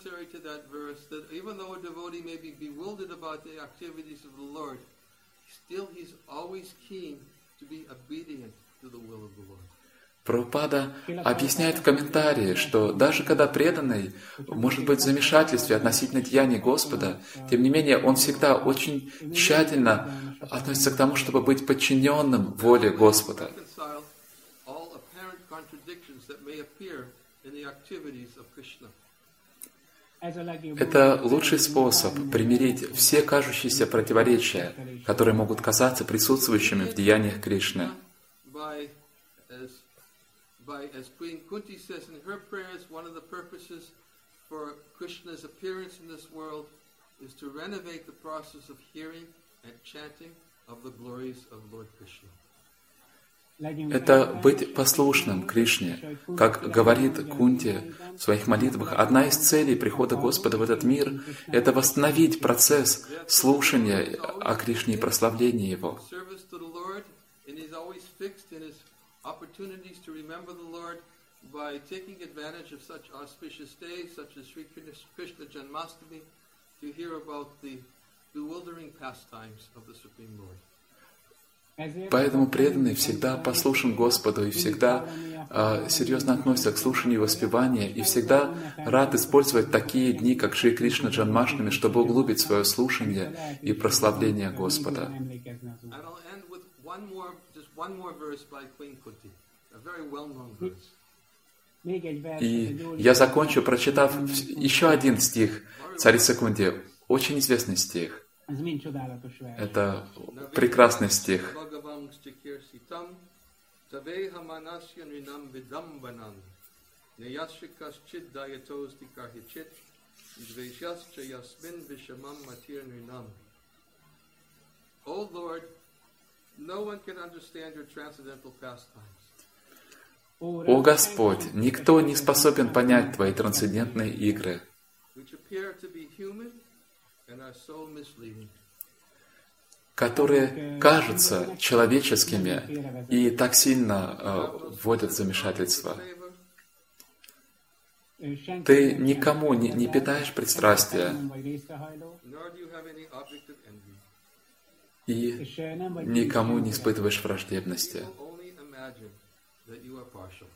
Прабхупада объясняет в комментарии, что даже когда преданный может быть в замешательстве относительно деяний Господа, тем не менее он всегда очень тщательно относится к тому, чтобы быть подчиненным воле Господа. Это лучший способ примирить все кажущиеся противоречия, которые могут казаться присутствующими в деяниях Кришны. By, as Queen Kunti says in her prayers, one of the purposes for Krishna's appearance in this world is to renovate the process of hearing and chanting of the glories of Lord Krishna. Это быть послушным Кришне. Как говорит Кунти в своих молитвах, одна из целей прихода Господа в этот мир — это восстановить процесс слушания о Кришне и прославления Его. Opportunities to remember the Lord by taking advantage of such auspicious days, such as Sri Krishna Janmashtami, to hear about the bewildering pastimes of the Supreme Lord. Поэтому преданный всегда послушен Господу и всегда э, серьезно относится к слушанию и воспеванию, и всегда рад использовать такие дни, как Шри Кришна Джанмаштами, чтобы углубить свое слушание и прославление Господа. И я закончу, прочитав еще один стих царицы Кунти, очень известный стих. Это прекрасный стих. O Lord, no one can understand your transcendental pastimes. О Господь, никто не способен понять Твои трансцендентные игры, которые кажутся человеческими и так сильно э, вводят в замешательство. Ты никому не, не питаешь пристрастия nor do you have any object of envy. и никому не испытываешь враждебности. People only imagine that you are partial.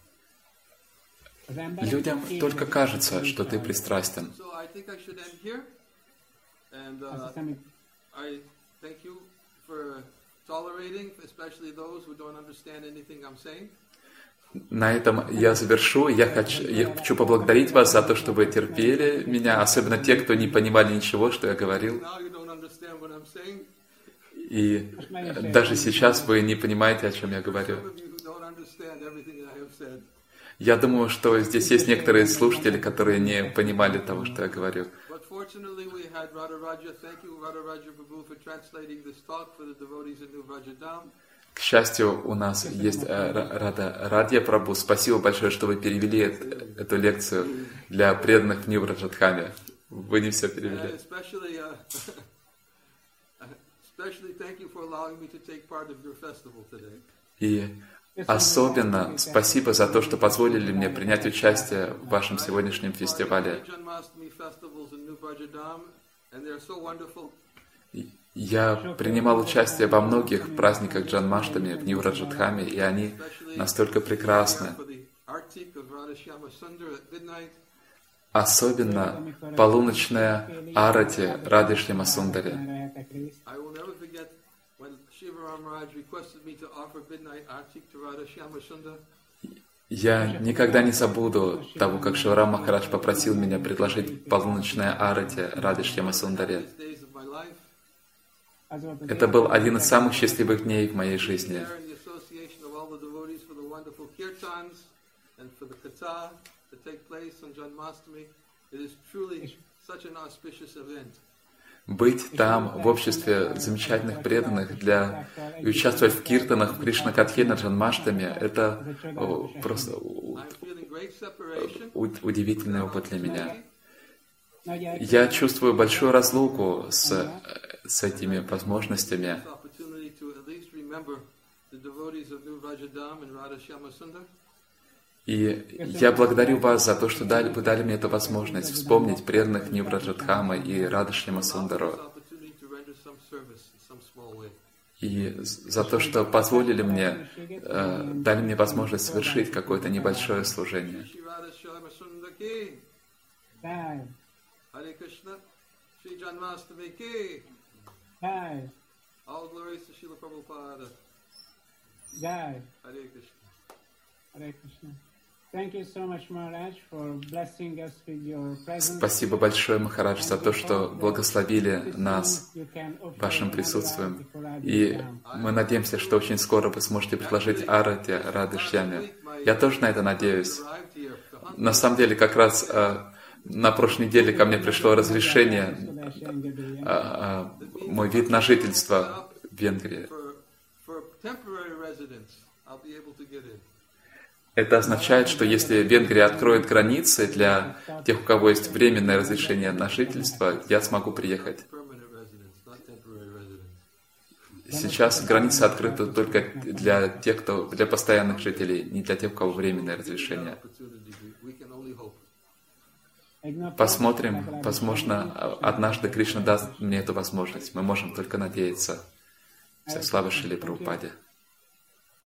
Людям только кажется, что ты пристрастен. So I think I should end here. And uh, I thank you for tolerating, especially those who don't understand anything I'm saying. На этом я завершу. Я хочу, я хочу поблагодарить вас за то, что вы терпели меня, особенно те, кто не понимали ничего, что я говорил. Now you don't understand what I'm saying. И даже сейчас вы не понимаете, о чем я говорю. Some of you who don't understand everything that I have said. Я думаю, что здесь есть некоторые слушатели, которые не понимали того, что я говорю. But fortunately, we had Radharaja. Thank you, Radharaja Prabhu, for translating this talk for the devotees in New Vrajadam. К счастью, у нас есть э, Рада Радья Прабху. Спасибо большое, что вы перевели эт- эту лекцию для преданных в Нью-Враджадхаме. Вы не все And перевели. especially, uh, especially thank you for allowing me to take part of your festival today. И особенно спасибо за то, что позволили мне принять участие в вашем сегодняшнем фестивале. Janmashtami festivals in New Vrajadam, and they're so wonderful. Я принимал участие во многих праздниках Джанмаштами в Нью-Раджадхаме, и они настолько прекрасны. For the Artik of Radha Shyama Sundar at midnight. Особенно полуночная арати Рады Шьяма Сундари. I will never forget when Shiva Ramaraj requested me to offer midnight Artik to Radha Shyama Sundar. Я никогда не забуду того, как Шиварам Махарадж попросил меня предложить полуночная арати Рады Шьяма Сундари. These days of my life. Это был один из самых счастливых дней в моей жизни. There in the association of all the devotees for the wonderful kirtans and for the katha that take place on Janmashtami. It is truly such an auspicious event. Быть там в обществе замечательных преданных для и участвовать в киртанах, в Кришна-катхе на Джанмаштами — это о, просто у- I'm feeling great separation. у- удивительный опыт для меня. Я чувствую большую разлуку с, с этими возможностями. This opportunity to at least remember the devotees of New Vrajadam and Radha Shyama Sundar. И я благодарю вас за то, что дали, вы дали мне эту возможность вспомнить преданных Нью-Враджадхама и Рады Шьяма This Сундару. opportunity to render some service in some small way. И за то, что позволили мне, э, дали мне возможность совершить какое-то небольшое служение. Shri Radha Shyama Sundar ki, Hare Krishna, Shri Janmashtami ki. All glories to Srila Prabhupada. Hare Krishna. Hare Krishna. Thank you so much, Maharaj, for blessing us with your presence. Спасибо большое, Махарадж, за то, что благословили нас вашим присутствием. И мы надеемся, что очень скоро вы сможете предложить арати Рады Шьяме. Я тоже на это надеюсь. Arrived here to hunt На самом деле, как раз э, на прошлой неделе ко мне пришло разрешение, э, э, мой вид на жительство в Венгрии. for, for temporary residents. I'll be able to get in. Это означает, что если Венгрия откроет границы для тех, у кого есть временное разрешение на жительство, я смогу приехать. Permanent residents, not temporary residents. Сейчас границы открыты только для тех, кто для постоянных жителей, не для тех, у кого временное разрешение. Opportunity. We can only hope. Посмотрим, возможно, однажды Кришна даст мне эту возможность. Мы можем только надеяться. Вся слава Шриле Прабхупаде.